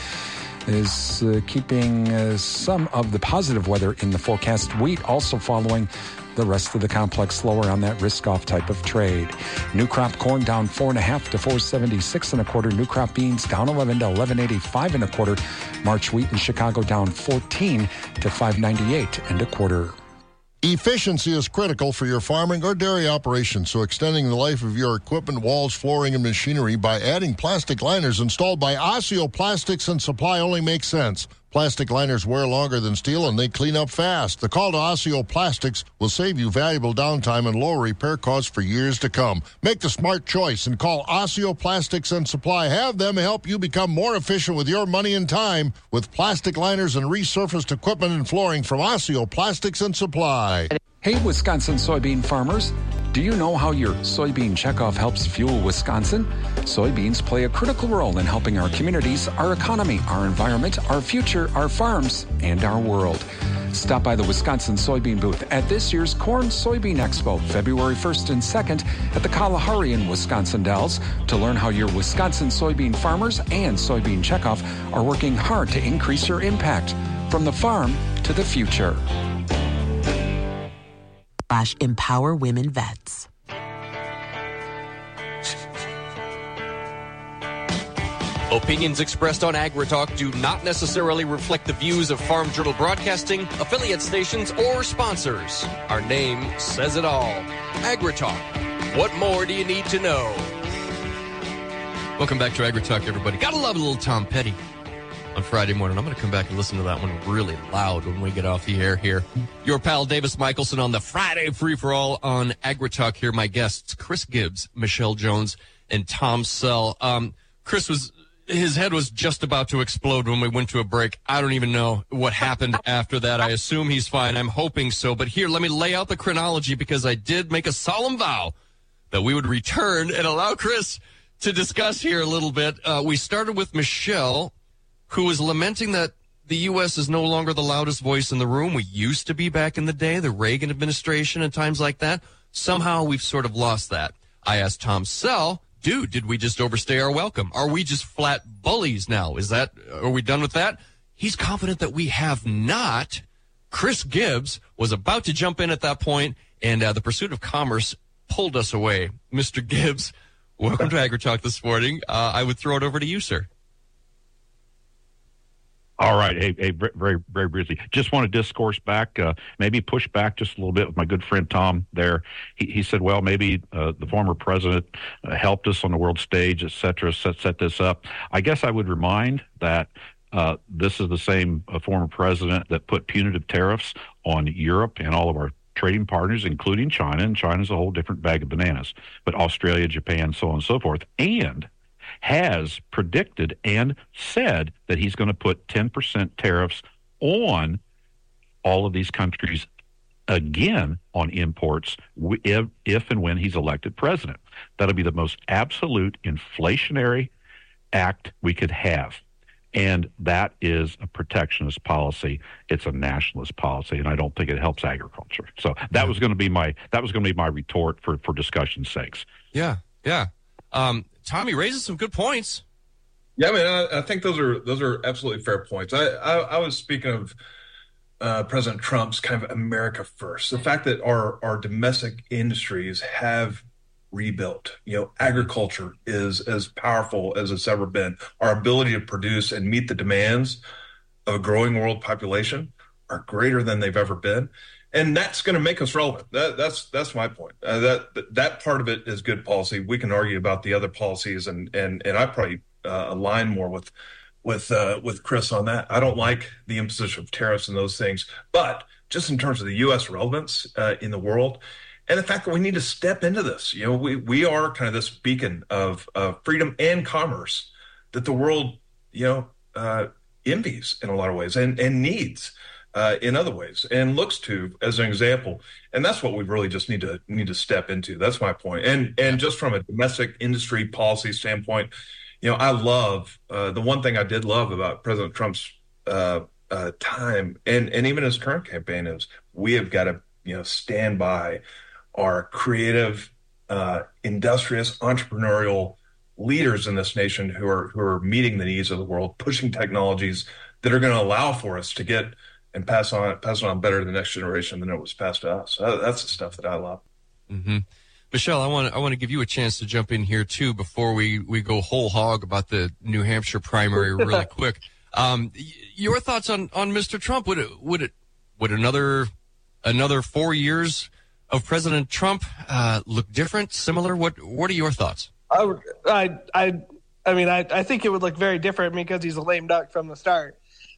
[SPEAKER 9] is keeping some of the positive weather in the forecast. Wheat also following the rest of the complex lower on that risk-off type of trade. New crop corn down 4.5 to 476 1/4. New crop beans down 11 to 1185 1/4. March wheat in Chicago down 14 to 598 1/4.
[SPEAKER 10] Efficiency is critical for your farming or dairy operation, so extending the life of your equipment, walls, flooring, and machinery by adding plastic liners installed by Osseo Plastics and Supply only makes sense. Plastic liners wear longer than steel, and they clean up fast. The call to Osseo Plastics will save you valuable downtime and lower repair costs for years to come. Make the smart choice and call Osseo Plastics and Supply. Have them help you become more efficient with your money and time with plastic liners and resurfaced equipment and flooring from Osseo Plastics and Supply.
[SPEAKER 12] Hey, Wisconsin soybean farmers. Do you know how your soybean checkoff helps fuel Wisconsin? Soybeans play a critical role in helping our communities, our economy, our environment, our future, our farms, and our world. Stop by the Wisconsin Soybean booth at this year's Corn Soybean Expo, February 1st and 2nd at the Kalahari in Wisconsin Dells to learn how your Wisconsin soybean farmers and soybean checkoff are working hard to increase your impact from the farm to the future.
[SPEAKER 25] Empower Women Vets.
[SPEAKER 13] Opinions expressed on AgriTalk do not necessarily reflect the views of Farm Journal Broadcasting, affiliate stations, or sponsors. Our name says it all. AgriTalk. What more do you need to know? Welcome back to AgriTalk, everybody. Gotta love a little Tom Petty on Friday morning. I'm going to come back and listen to that one really loud when we get off the air here. Your pal Davis Michelson on the Friday Free-for-All on AgriTalk here. My guests, Chris Gibbs, Michelle Jones, and Tom Sell. Chris his head was just about to explode when we went to a break. I don't even know what happened after that. I assume he's fine. I'm hoping so. But here, let me lay out the chronology because I did make a solemn vow that we would return and allow Chris to discuss here a little bit. We started with Michelle, who was lamenting that the U.S. is no longer the loudest voice in the room. We used to be back in the day, the Reagan administration and times like that. Somehow we've sort of lost that. I asked Tom Sell, dude, did we just overstay our welcome? Are we just flat bullies now? Are we done with that? He's confident that we have not. Chris Gibbs was about to jump in at that point, and the pursuit of commerce pulled us away. Mr. Gibbs, welcome to AgriTalk this morning. I would throw it over to you, sir.
[SPEAKER 1] All right. Hey, very, very briefly. Just want to discourse back, maybe push back just a little bit with my good friend Tom there. He said, well, maybe the former president helped us on the world stage, et cetera, set this up. I guess I would remind that this is the same former president that put punitive tariffs on Europe and all of our trading partners, including China, and China's a whole different bag of bananas, but Australia, Japan, so on and so forth, and has predicted and said that he's going to put 10% tariffs on all of these countries again on imports if and when he's elected president. That'll be the most absolute inflationary act we could have. And that is a protectionist policy. It's a nationalist policy, and I don't think it helps agriculture. So that was going to be my retort for discussion's sakes.
[SPEAKER 13] Yeah. Tommy raises some good points.
[SPEAKER 4] Yeah, I mean, I think those are absolutely fair points. I was speaking of President Trump's kind of America first. The fact that our domestic industries have rebuilt. Agriculture is as powerful as it's ever been. Our ability to produce and meet the demands of a growing world population are greater than they've ever been. And that's going to make us relevant. That's my point. That part of it is good policy. We can argue about the other policies, and I probably align more with Chris on that. I don't like the imposition of tariffs and those things, but just in terms of the U.S. relevance in the world, and the fact that we need to step into this. We are kind of this beacon of freedom and commerce that the world envies in a lot of ways and needs. In other ways, and looks to as an example, and that's what we really just need to step into. That's my point. And just from a domestic industry policy standpoint, I love the one thing I did love about President Trump's time and even his current campaign is we have got to stand by our creative, industrious, entrepreneurial leaders in this nation who are meeting the needs of the world, pushing technologies that are going to allow for us to get and pass it on better to the next generation than it was passed to us. That's the stuff that I love.
[SPEAKER 13] Mm-hmm. Michelle, I want to give you a chance to jump in here too before we go whole hog about the New Hampshire primary really quick. Your thoughts on Mr. Trump? Would another 4 years of President Trump look different, similar? What are your thoughts?
[SPEAKER 3] I think it would look very different because he's a lame duck from the start.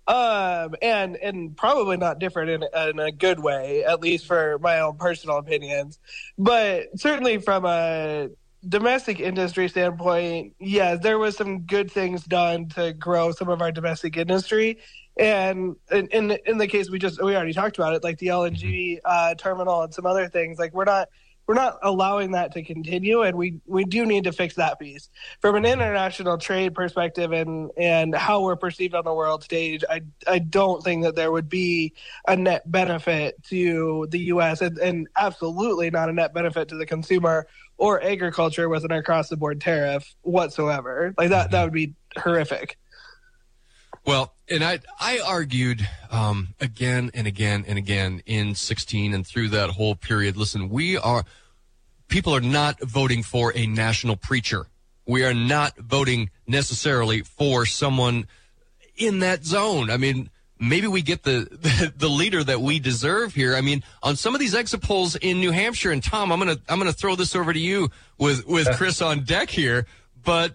[SPEAKER 3] And probably not different in a good way, at least for my own personal opinions. But certainly from a domestic industry standpoint, yes, there was some good things done to grow some of our domestic industry. And in the case we already talked about it, like the LNG terminal and some other things, like we're not allowing that to continue, and we do need to fix that piece. From an international trade perspective and how we're perceived on the world stage, I don't think that there would be a net benefit to the U.S. and absolutely not a net benefit to the consumer or agriculture with an across-the-board tariff whatsoever. Like that would be horrific.
[SPEAKER 13] Well, and I argued again and again and again in 16 and through that whole period. Listen, people are not voting for a national preacher. We are not voting necessarily for someone in that zone. I mean, maybe we get the leader that we deserve here. I mean, on some of these exit polls in New Hampshire, and Tom, I'm gonna throw this over to you with Chris on deck here, but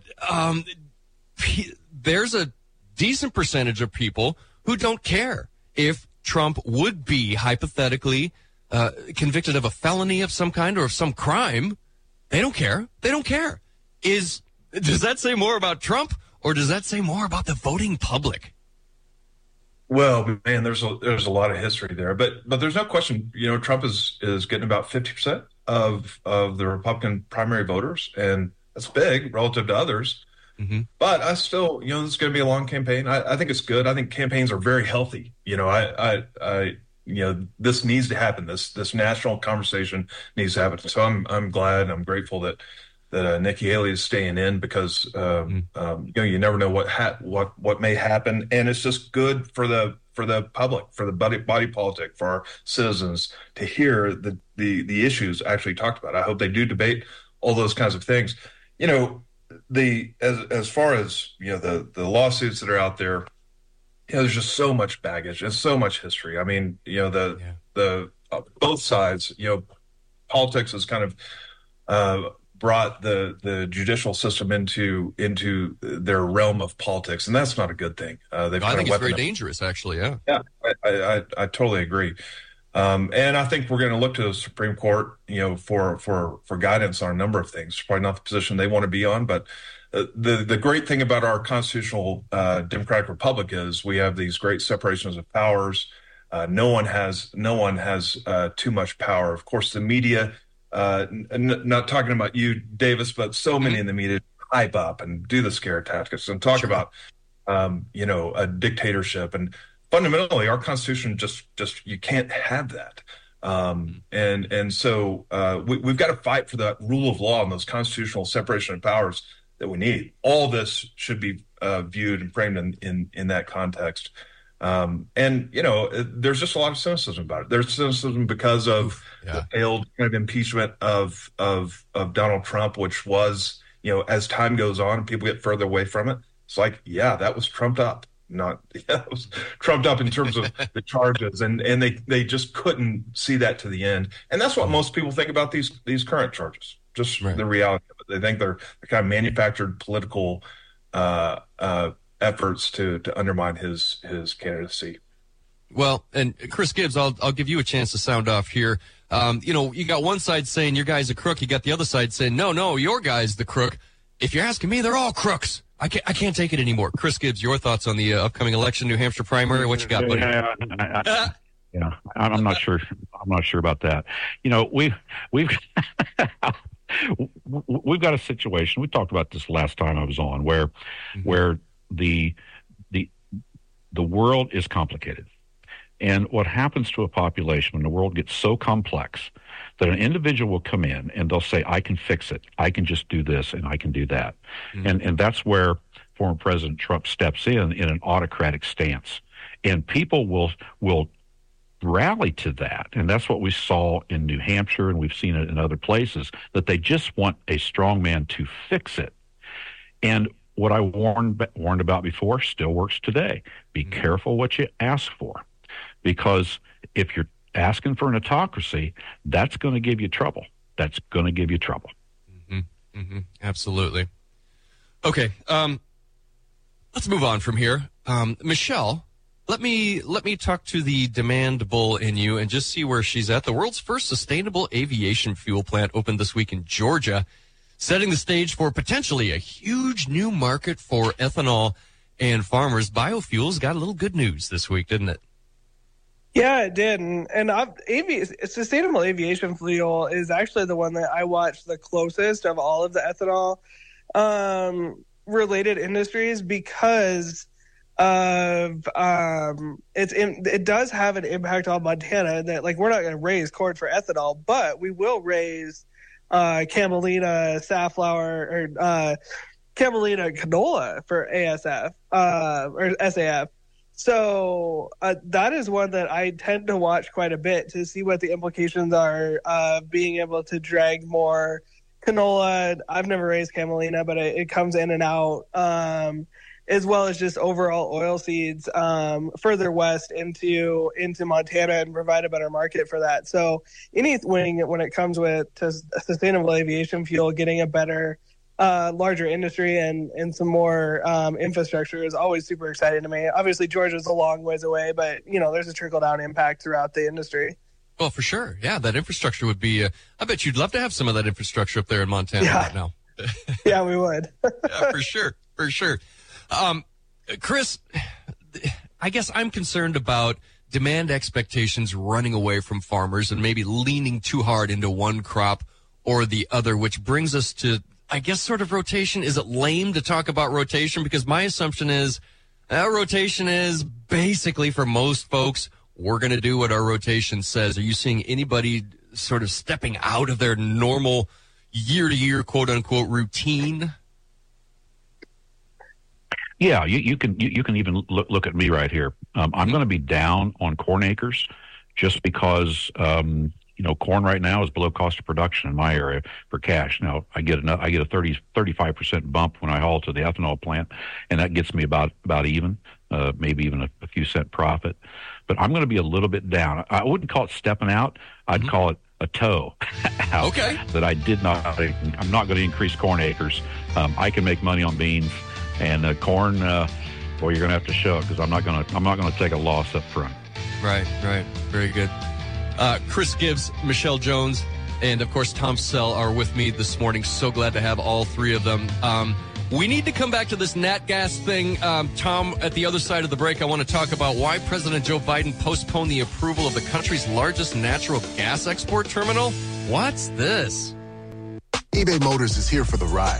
[SPEAKER 13] there's a decent percentage of people who don't care if Trump would be hypothetically convicted of a felony of some kind or of some crime. They don't care. Does that say more about Trump, or does that say more about the voting public?
[SPEAKER 4] Well, man, there's a lot of history there, but there's no question. Trump is getting about 50% of the Republican primary voters, and That's big relative to others.
[SPEAKER 13] Mm-hmm.
[SPEAKER 4] But I still, this is going to be a long campaign. I think it's good. I think campaigns are very healthy. This needs to happen. This national conversation needs to happen. So I'm glad and I'm grateful that Nikki Haley is staying in, because you never know what may happen, and it's just good for the public, for the body politic, for our citizens to hear the issues actually talked about. I hope they do debate all those kinds of things. As far as the lawsuits that are out there, there's just so much baggage and so much history. I mean, the both sides, politics has kind of brought the judicial system into their realm of politics, and that's not a good thing.
[SPEAKER 13] I think it's very dangerous, actually.
[SPEAKER 4] Yeah, I totally agree. And I think we're going to look to the Supreme Court, for guidance on a number of things. Probably not the position they want to be on, but the great thing about our constitutional democratic republic is we have these great separations of powers. No one has too much power. Of course, the media. Not talking about you, Davis, but so many in the media hype up and do the scare tactics and talk about, a dictatorship. And fundamentally, our Constitution just you can't have that. And so we've got to fight for that rule of law and those constitutional separation of powers that we need. All this should be viewed and framed in that context. There's just a lot of cynicism about it. There's cynicism because of the failed kind of impeachment of Donald Trump, which was, as time goes on and people get further away from it, it's like, that was trumped up. It was trumped up in terms of the charges, and they just couldn't see that to the end. And that's what most people think about these current charges. Just the reality of it. They think they're kind of manufactured political efforts to undermine his candidacy.
[SPEAKER 13] Well, and Chris Gibbs, I'll give you a chance to sound off here. You got one side saying your guy's a crook. You got the other side saying, no, your guy's the crook. If you're asking me, they're all crooks. I can't take it anymore. Chris Gibbs, your thoughts on the upcoming election, New Hampshire primary? What you got, buddy?
[SPEAKER 1] I'm not sure. I'm not sure about that. We've we've got a situation. We talked about this last time I was on, where the world is complicated. And what happens to a population when the world gets so complex that an individual will come in and they'll say, I can fix it. I can just do this and I can do that. Mm-hmm. And that's where former President Trump steps in an autocratic stance. And people will rally to that. And that's what we saw in New Hampshire, and we've seen it in other places, that they just want a strong man to fix it. And what I warned about before still works today. Be careful what you ask for, because if you're asking for an autocracy, that's going to give you trouble. That's going to give you trouble.
[SPEAKER 13] Mm-hmm. Mm-hmm. Absolutely. Okay. Let's move on from here. Michelle, let me talk to the demand bull in you and just see where she's at. The world's first sustainable aviation fuel plant opened this week in Georgia, setting the stage for potentially a huge new market for ethanol and farmers. Biofuels got a little good news this week, didn't it?
[SPEAKER 3] Yeah, it did. And sustainable aviation fuel is actually the one that I watch the closest of all of the ethanol related industries, because of it does have an impact on Montana. That, like, we're not going to raise corn for ethanol, but we will raise camelina safflower or camelina canola for ASF or SAF. So that is one that I tend to watch quite a bit to see what the implications are of being able to drag more canola. I've never raised camelina, but it comes in and out, as well as just overall oil seeds further west into Montana, and provide a better market for that. So anything when it comes with sustainable aviation fuel, getting a better larger industry and some more infrastructure is always super exciting to me. Obviously, Georgia's a long ways away, but there's a trickle-down impact throughout the industry.
[SPEAKER 13] Well, for sure. Yeah, that infrastructure would be I bet you'd love to have some of that infrastructure up there in Montana right now.
[SPEAKER 3] Yeah, we would.
[SPEAKER 13] Yeah, for sure. Chris, I guess I'm concerned about demand expectations running away from farmers and maybe leaning too hard into one crop or the other, which brings us to I guess, sort of rotation? Is it lame to talk about rotation? Because my assumption is rotation is basically, for most folks, we're going to do what our rotation says. Are you seeing anybody sort of stepping out of their normal year-to-year, quote-unquote, routine?
[SPEAKER 1] Yeah, you can even look at me right here. I'm going to be down on corn acres just because corn right now is below cost of production in my area for cash. Now I get a 35% bump when I haul to the ethanol plant, and that gets me about even, maybe even a few cent profit. But I'm going to be a little bit down. I wouldn't call it stepping out. I'd call it a toe out. Okay. That I'm not going to increase corn acres. I can make money on beans. And corn, you're going to have to show it because I'm not going to take a loss up front.
[SPEAKER 13] Right. Very good. Chris Gibbs, Michelle Jones, and of course Tom Sell are with me this morning. So glad to have all three of them. We need to come back to this nat gas thing. Tom, at the other side of the break, I want to talk about why President Joe Biden postponed the approval of the country's largest natural gas export terminal. What's this?
[SPEAKER 6] eBay Motors is here for the ride.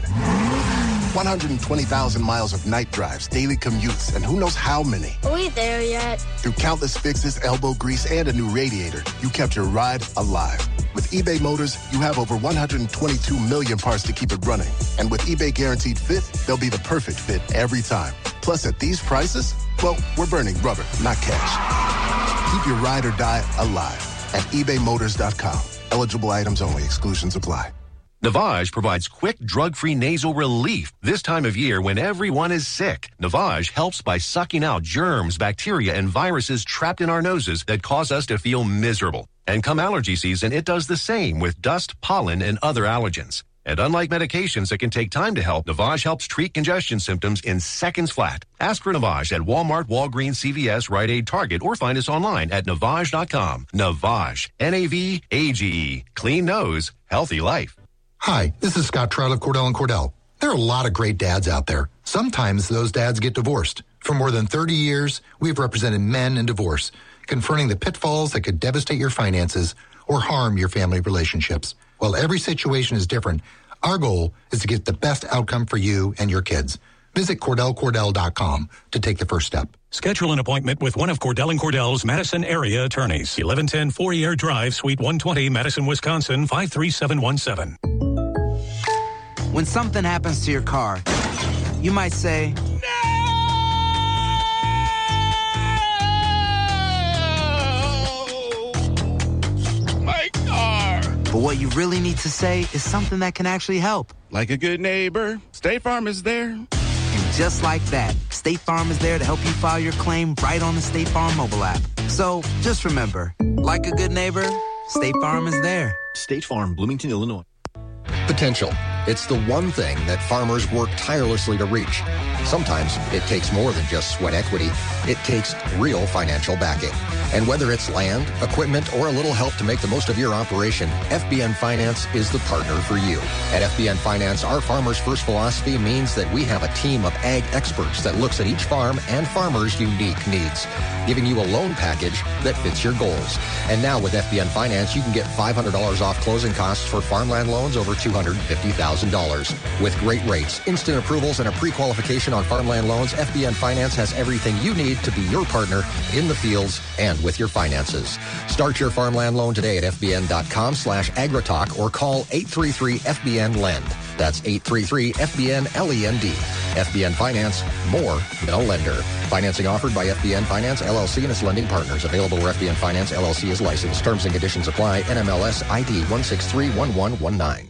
[SPEAKER 6] 120,000 miles of night drives, daily commutes, and who knows how many.
[SPEAKER 7] Are we there yet?
[SPEAKER 6] Through countless fixes, elbow grease, and a new radiator, you kept your ride alive. With eBay Motors, you have over 122 million parts to keep it running. And with eBay Guaranteed Fit, they'll be the perfect fit every time. Plus, at these prices, well, we're burning rubber, not cash. Keep your ride or die alive at ebaymotors.com. Eligible items only. Exclusions apply.
[SPEAKER 8] Navage provides quick, drug-free nasal relief this time of year when everyone is sick. Navage helps by sucking out germs, bacteria, and viruses trapped in our noses that cause us to feel miserable. And come allergy season, it does the same with dust, pollen, and other allergens. And unlike medications that can take time to help, Navage helps treat congestion symptoms in seconds flat. Ask for Navage at Walmart, Walgreens, CVS, Rite Aid, Target, or find us online at Navage.com. Navage. N-A-V-A-G-E. Clean nose, healthy life.
[SPEAKER 11] Hi, this is Scott Trout of Cordell & Cordell. There are a lot of great dads out there. Sometimes those dads get divorced. For more than 30 years, we've represented men in divorce, confronting the pitfalls that could devastate your finances or harm your family relationships. While every situation is different, our goal is to get the best outcome for you and your kids. Visit CordellCordell.com to take the first step.
[SPEAKER 14] Schedule an appointment with one of Cordell & Cordell's Madison area attorneys. 1110 Fourier Drive, Suite 120, Madison, Wisconsin, 53717.
[SPEAKER 26] When something happens to your car, you might say,
[SPEAKER 27] My car!
[SPEAKER 26] But what you really need to say is something that can actually help.
[SPEAKER 27] Like a good neighbor, State Farm is there.
[SPEAKER 26] And just like that, State Farm is there to help you file your claim right on the State Farm mobile app. So just remember, like a good neighbor, State Farm is there.
[SPEAKER 28] State Farm, Bloomington, Illinois.
[SPEAKER 29] Potential. It's the one thing that farmers work tirelessly to reach. Sometimes it takes more than just sweat equity. It takes real financial backing. And whether it's land, equipment, or a little help to make the most of your operation, FBN Finance is the partner for you. At FBN Finance, our Farmers First philosophy means that we have a team of ag experts that looks at each farm and farmer's unique needs, giving you a loan package that fits your goals. And now with FBN Finance, you can get $500 off closing costs for farmland loans over $250,000. With great rates, instant approvals, and a pre-qualification on farmland loans, FBN Finance has everything you need to be your partner in the fields and with your finances. Start your farmland loan today at fbn.com/agritalk or call 833-FBN-LEND. That's 833-FBN-LEND. FBN Finance, more than a lender. Financing offered by FBN Finance, LLC and its lending partners. Available where FBN Finance, LLC is licensed. Terms and conditions apply. NMLS ID 1631119.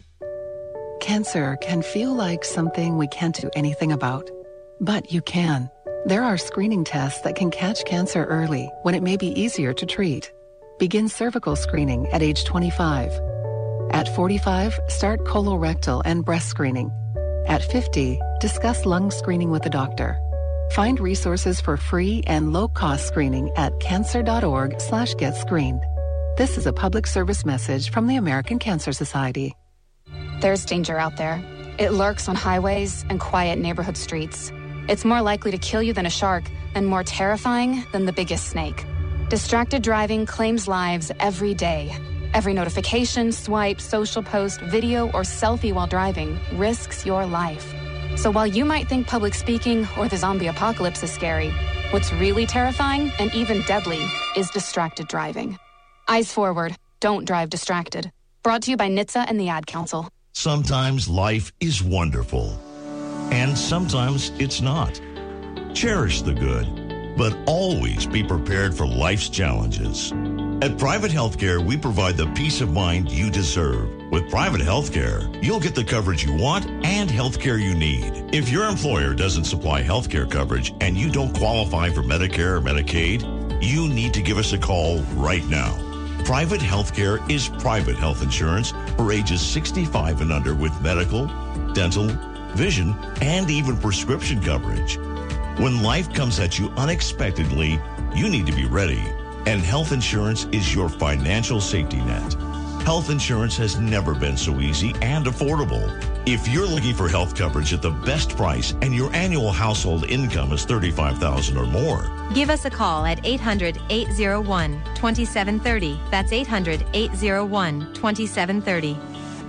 [SPEAKER 30] Cancer can feel like something we can't do anything about. But you can. There are screening tests that can catch cancer early when it may be easier to treat. Begin cervical screening at age 25. At 45, start colorectal and breast screening. At 50, discuss lung screening with a doctor. Find resources for free and low-cost screening at cancer.org/getscreened. This is a public service message from the American Cancer Society.
[SPEAKER 5] There's danger out there. It lurks on highways and quiet neighborhood streets. It's more likely to kill you than a shark and more terrifying than the biggest snake. Distracted driving claims lives every day. Every notification, swipe, social post, video, or selfie while driving risks your life. So while you might think public speaking or the zombie apocalypse is scary, what's really terrifying and even deadly is distracted driving. Eyes forward. Don't drive distracted. Brought to you by NHTSA and the Ad Council.
[SPEAKER 7] Sometimes life is wonderful, and sometimes it's not. Cherish the good, but always be prepared for life's challenges. At Private Healthcare, we provide the peace of mind you deserve. With Private Healthcare, you'll get the coverage you want and healthcare you need. If your employer doesn't supply healthcare coverage and you don't qualify for Medicare or Medicaid, you need to give us a call right now. Private Healthcare is private health insurance for ages 65 and under with medical, dental, vision, and even prescription coverage. When life comes at you unexpectedly, you need to be ready. And health insurance is your financial safety net. Health insurance has never been so easy and affordable. If you're looking for health coverage at the best price and your annual household income is $35,000 or more,
[SPEAKER 15] give us a call at 800-801-2730. That's 800-801-2730.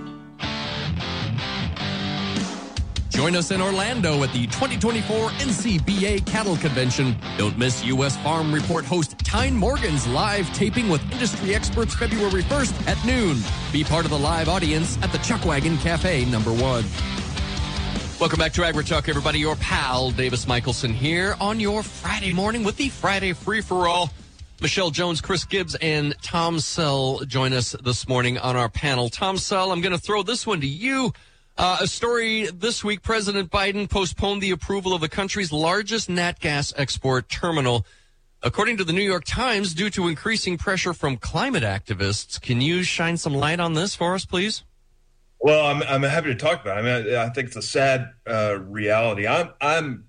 [SPEAKER 13] Join us in Orlando at the 2024 NCBA Cattle Convention. Don't miss U.S. Farm Report host Tyne Morgan's live taping with industry experts February 1st at noon. Be part of the live audience at the Chuckwagon Cafe #1. Welcome back to AgriTalk, everybody. Your pal, Davis Michelson, here on your Friday morning with the Friday Free-for-All. Michelle Jones, Chris Gibbs, and Tom Sell join us this morning on our panel. Tom Sell, I'm going to throw this one to you. A story this week, President Biden postponed the approval of the country's largest nat gas export terminal, according to the New York Times, due to increasing pressure from climate activists. Can you shine some light on this for us, please?
[SPEAKER 4] Well, I'm happy to talk about it. I mean, I think it's a sad reality. I'm an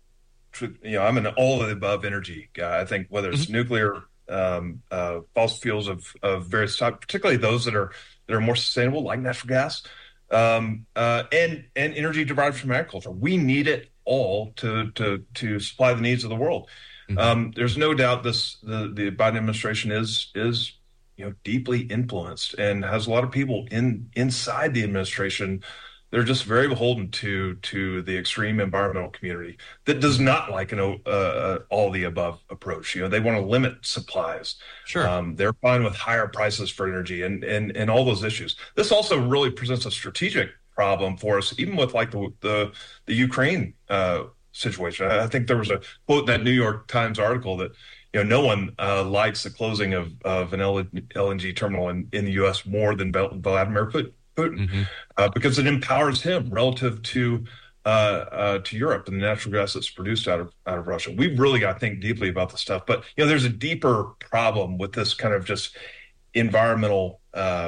[SPEAKER 4] all of the above energy guy. I think whether it's nuclear, fossil fuels of various types, particularly those that are more sustainable, like natural gas. And energy derived from agriculture. We need it all to supply the needs of the world. Mm-hmm. There's no doubt the Biden administration is deeply influenced and has a lot of people inside the administration. They're just very beholden to the extreme environmental community that does not like an all the above approach. They want to limit supplies.
[SPEAKER 13] Sure.
[SPEAKER 4] They're fine with higher prices for energy and all those issues. This also really presents a strategic problem for us, even with like the Ukraine situation. I think there was a quote in that New York Times article that no one likes the closing of an LNG terminal in the U.S. more than Vladimir Putin. Mm-hmm. Because it empowers him relative to Europe and the natural gas that's produced out of Russia. We've really got to think deeply about this stuff. But there's a deeper problem with this kind of just environmental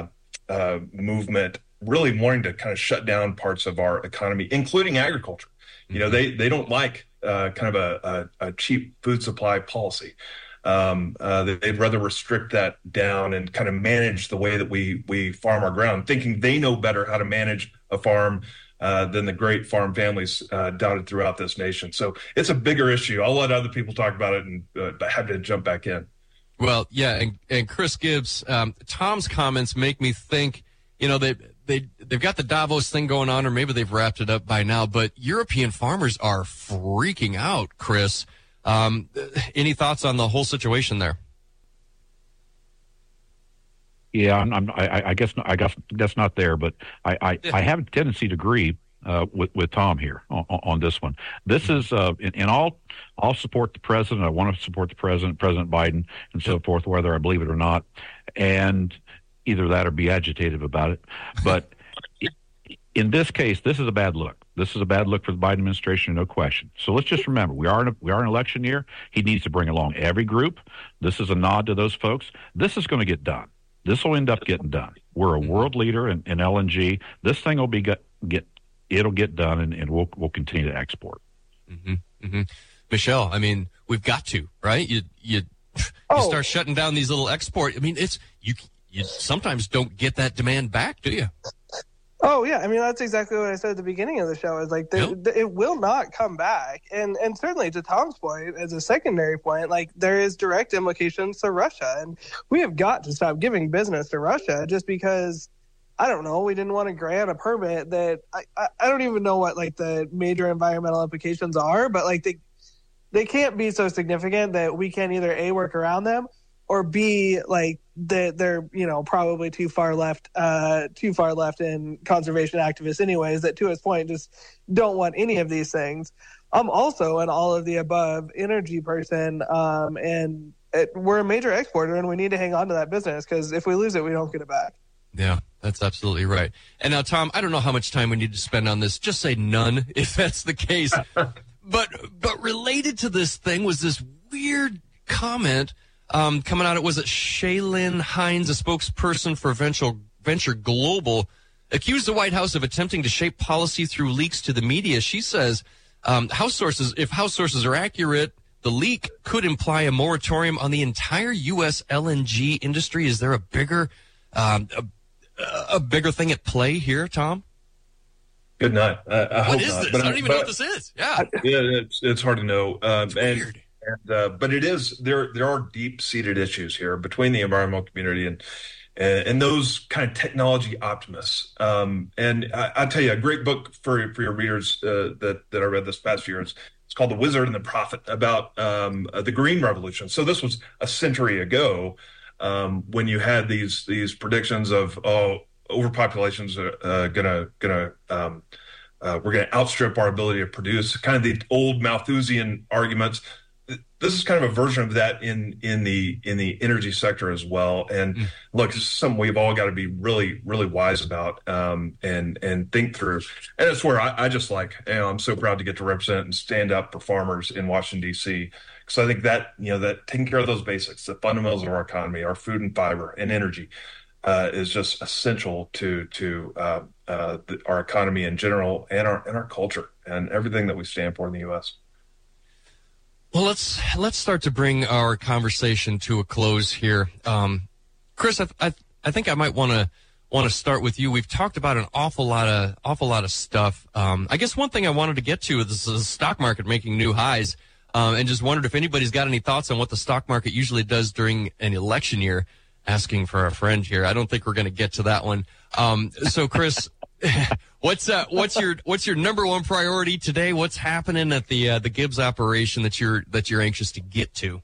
[SPEAKER 4] movement, really wanting to kind of shut down parts of our economy, including agriculture. Mm-hmm. They don't like kind of a cheap food supply policy. They'd rather restrict that down and kind of manage the way that we farm our ground, thinking they know better how to manage a farm than the great farm families dotted throughout this nation. So it's a bigger issue. I'll let other people talk about it and have to jump back in.
[SPEAKER 13] Well, yeah, and Chris Gibbs, Tom's comments make me think, they've got the Davos thing going on, or maybe they've wrapped it up by now, but European farmers are freaking out, Chris. Any thoughts on the whole situation there?
[SPEAKER 1] Yeah, I guess that's not there, but I have a tendency to agree with Tom here on this one. This is and I'll support the president. I want to support the President Biden, and so forth, whether I believe it or not, and either that or be agitated about it. But in this case, this is a bad look. This is a bad look for the Biden administration, no question. So let's just remember, we are in an election year. He needs to bring along every group. This is a nod to those folks. This is going to get done. This will end up getting done. We're a world leader in LNG. This thing will it'll get done, and we'll continue to export.
[SPEAKER 13] Mm-hmm. Mm-hmm. Michelle, I mean, we've got to, right? You start shutting down these little export. I mean, you sometimes don't get that demand back, do you?
[SPEAKER 3] Oh, yeah. I mean, that's exactly what I said at the beginning of the show. Is like, it will not come back. And certainly to Tom's point, as a secondary point, like there is direct implications to Russia. And we have got to stop giving business to Russia just because, I don't know, we didn't want to grant a permit that I don't even know what like the major environmental implications are, but like they can't be so significant that we can either A, work around them, or B, like they're probably too far left in conservation activists anyways, that to his point just don't want any of these things. I'm also an all of the above energy person, and we're a major exporter and we need to hang on to that business because if we lose it, we don't get it back.
[SPEAKER 13] Yeah, that's absolutely right. And now, Tom, I don't know how much time we need to spend on this. Just say none if that's the case. But related to this thing was this weird comment coming out. It was Shaylin Hines, a spokesperson for Venture Global, accused the White House of attempting to shape policy through leaks to the media. She says if House sources are accurate, the leak could imply a moratorium on the entire U.S. LNG industry. Is there a bigger thing at play here, Tom?
[SPEAKER 4] Good night.
[SPEAKER 13] What is this? I don't even know what this is. Yeah,
[SPEAKER 4] it's hard to know.
[SPEAKER 13] Weird.
[SPEAKER 4] But it is there are deep-seated issues here between the environmental community and those kind of technology optimists. And I tell you, a great book for your readers that I read this past year. It's called The Wizard and the Prophet, about the Green Revolution. So this was a century ago when you had these predictions of overpopulations are we're gonna outstrip our ability to produce, kind of the old Malthusian arguments. This is kind of a version of that in the energy sector as well. And look, this is something we've all got to be really, really wise about and think through. And it's where I just I'm so proud to get to represent and stand up for farmers in Washington, D.C. Because I think that taking care of those basics, the fundamentals of our economy, our food and fiber and energy, is just essential to our economy in general and our culture and everything that we stand for in the U.S.
[SPEAKER 13] Well, let's start to bring our conversation to a close here. Chris, I think I might want to start with you. We've talked about an awful lot of stuff. I guess one thing I wanted to get to is the stock market making new highs, and just wondered if anybody's got any thoughts on what the stock market usually does during an election year. Asking for a friend here. I don't think we're going to get to that one. So, Chris, what's your number one priority today? What's happening at the Gibbs operation that you're anxious to get to?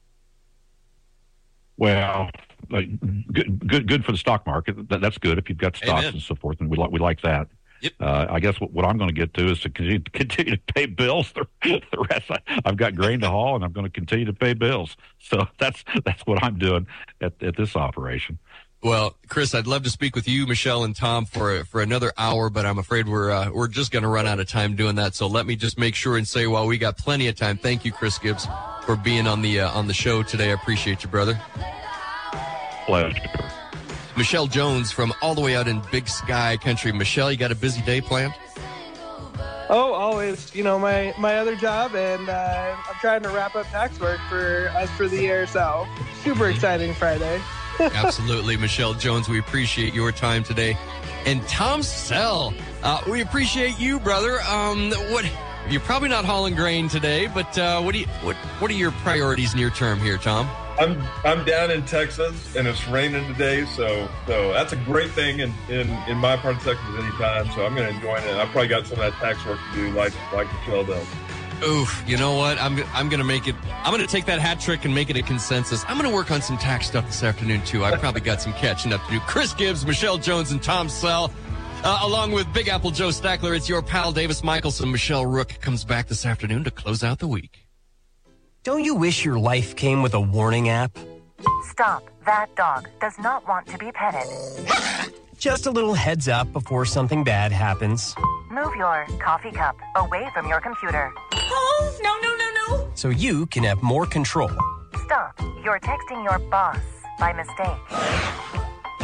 [SPEAKER 1] Well, good for the stock market. That's good if you've got stocks and so forth, and we like that. Yep. I guess what I'm going to get to is to continue to pay bills. The rest, I've got grain to haul, and I'm going to continue to pay bills. So that's what I'm doing at this operation.
[SPEAKER 13] Well, Chris, I'd love to speak with you, Michelle, and Tom for another hour, but I'm afraid we're just going to run out of time doing that. So let me just make sure and say, while we got plenty of time, thank you, Chris Gibbs, for being on the show today. I appreciate you, brother.
[SPEAKER 1] Pleasure.
[SPEAKER 13] Michelle Jones from all the way out in Big Sky Country. Michelle, you got a busy day planned?
[SPEAKER 3] Oh, always. My other job, and I'm trying to wrap up tax work for us for the year. So super exciting Friday.
[SPEAKER 13] Absolutely, Michelle Jones. We appreciate your time today, and Tom Sell. We appreciate you, brother. You're probably not hauling grain today, but what are your priorities near term here, Tom?
[SPEAKER 4] I'm down in Texas, and it's raining today, so that's a great thing in my part of Texas anytime. So I'm going to enjoy it. I probably got some of that tax work to do, like Michelle does.
[SPEAKER 13] Oof, you know what? I'm going to make it. I'm going to take that hat trick and make it a consensus. I'm going to work on some tax stuff this afternoon too. I've probably got some catching up to do. Chris Gibbs, Michelle Jones, and Tom Sell, along with Big Apple Joe Stackler. It's your pal Davis Michelson. Michelle Rook comes back this afternoon to close out the week.
[SPEAKER 16] Don't you wish your life came with a warning app?
[SPEAKER 17] Stop. That dog does not want to be petted.
[SPEAKER 16] Just a little heads up before something bad happens.
[SPEAKER 17] Move your coffee cup away from your computer.
[SPEAKER 16] Oh, no. So you can have more control.
[SPEAKER 17] Stop. You're texting your boss by mistake.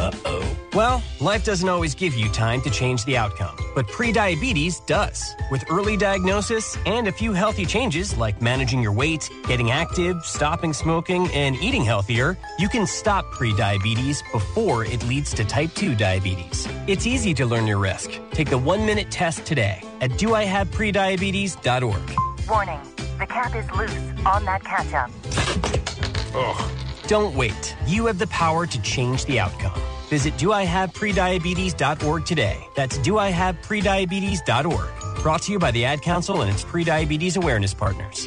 [SPEAKER 16] Uh-oh. Well, life doesn't always give you time to change the outcome, but prediabetes does. With early diagnosis and a few healthy changes like managing your weight, getting active, stopping smoking, and eating healthier, you can stop prediabetes before it leads to type 2 diabetes. It's easy to learn your risk. Take the 1-minute test today at doihaveprediabetes.org.
[SPEAKER 17] Warning, the cap is loose on that catch-up.
[SPEAKER 16] Ugh. Don't wait. You have the power to change the outcome. Visit doihaveprediabetes.org today. That's doihaveprediabetes.org. Brought to you by the Ad Council and its prediabetes awareness partners.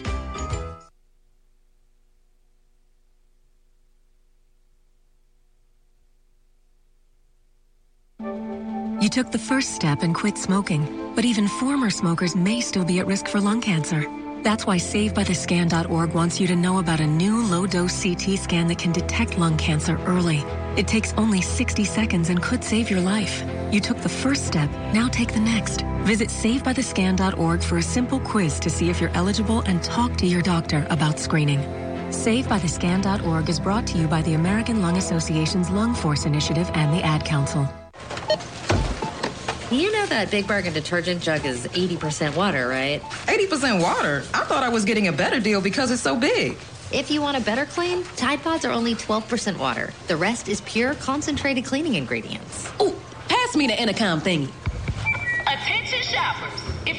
[SPEAKER 2] You took the first step and quit smoking, but even former smokers may still be at risk for lung cancer. That's why SaveByTheScan.org wants you to know about a new low-dose CT scan that can detect lung cancer early. It takes only 60 seconds and could save your life. You took the first step, now take the next. Visit SaveByTheScan.org for a simple quiz to see if you're eligible and talk to your doctor about screening. SaveByTheScan.org is brought to you by the American Lung Association's Lung Force Initiative and the Ad Council.
[SPEAKER 9] You know that Big Bargain detergent jug is 80% water, right?
[SPEAKER 18] 80% water? I thought I was getting a better deal because it's so big.
[SPEAKER 9] If you want a better clean, Tide Pods are only 12% water. The rest is pure, concentrated cleaning ingredients.
[SPEAKER 18] Ooh, pass me the intercom thingy.
[SPEAKER 19] Attention shoppers.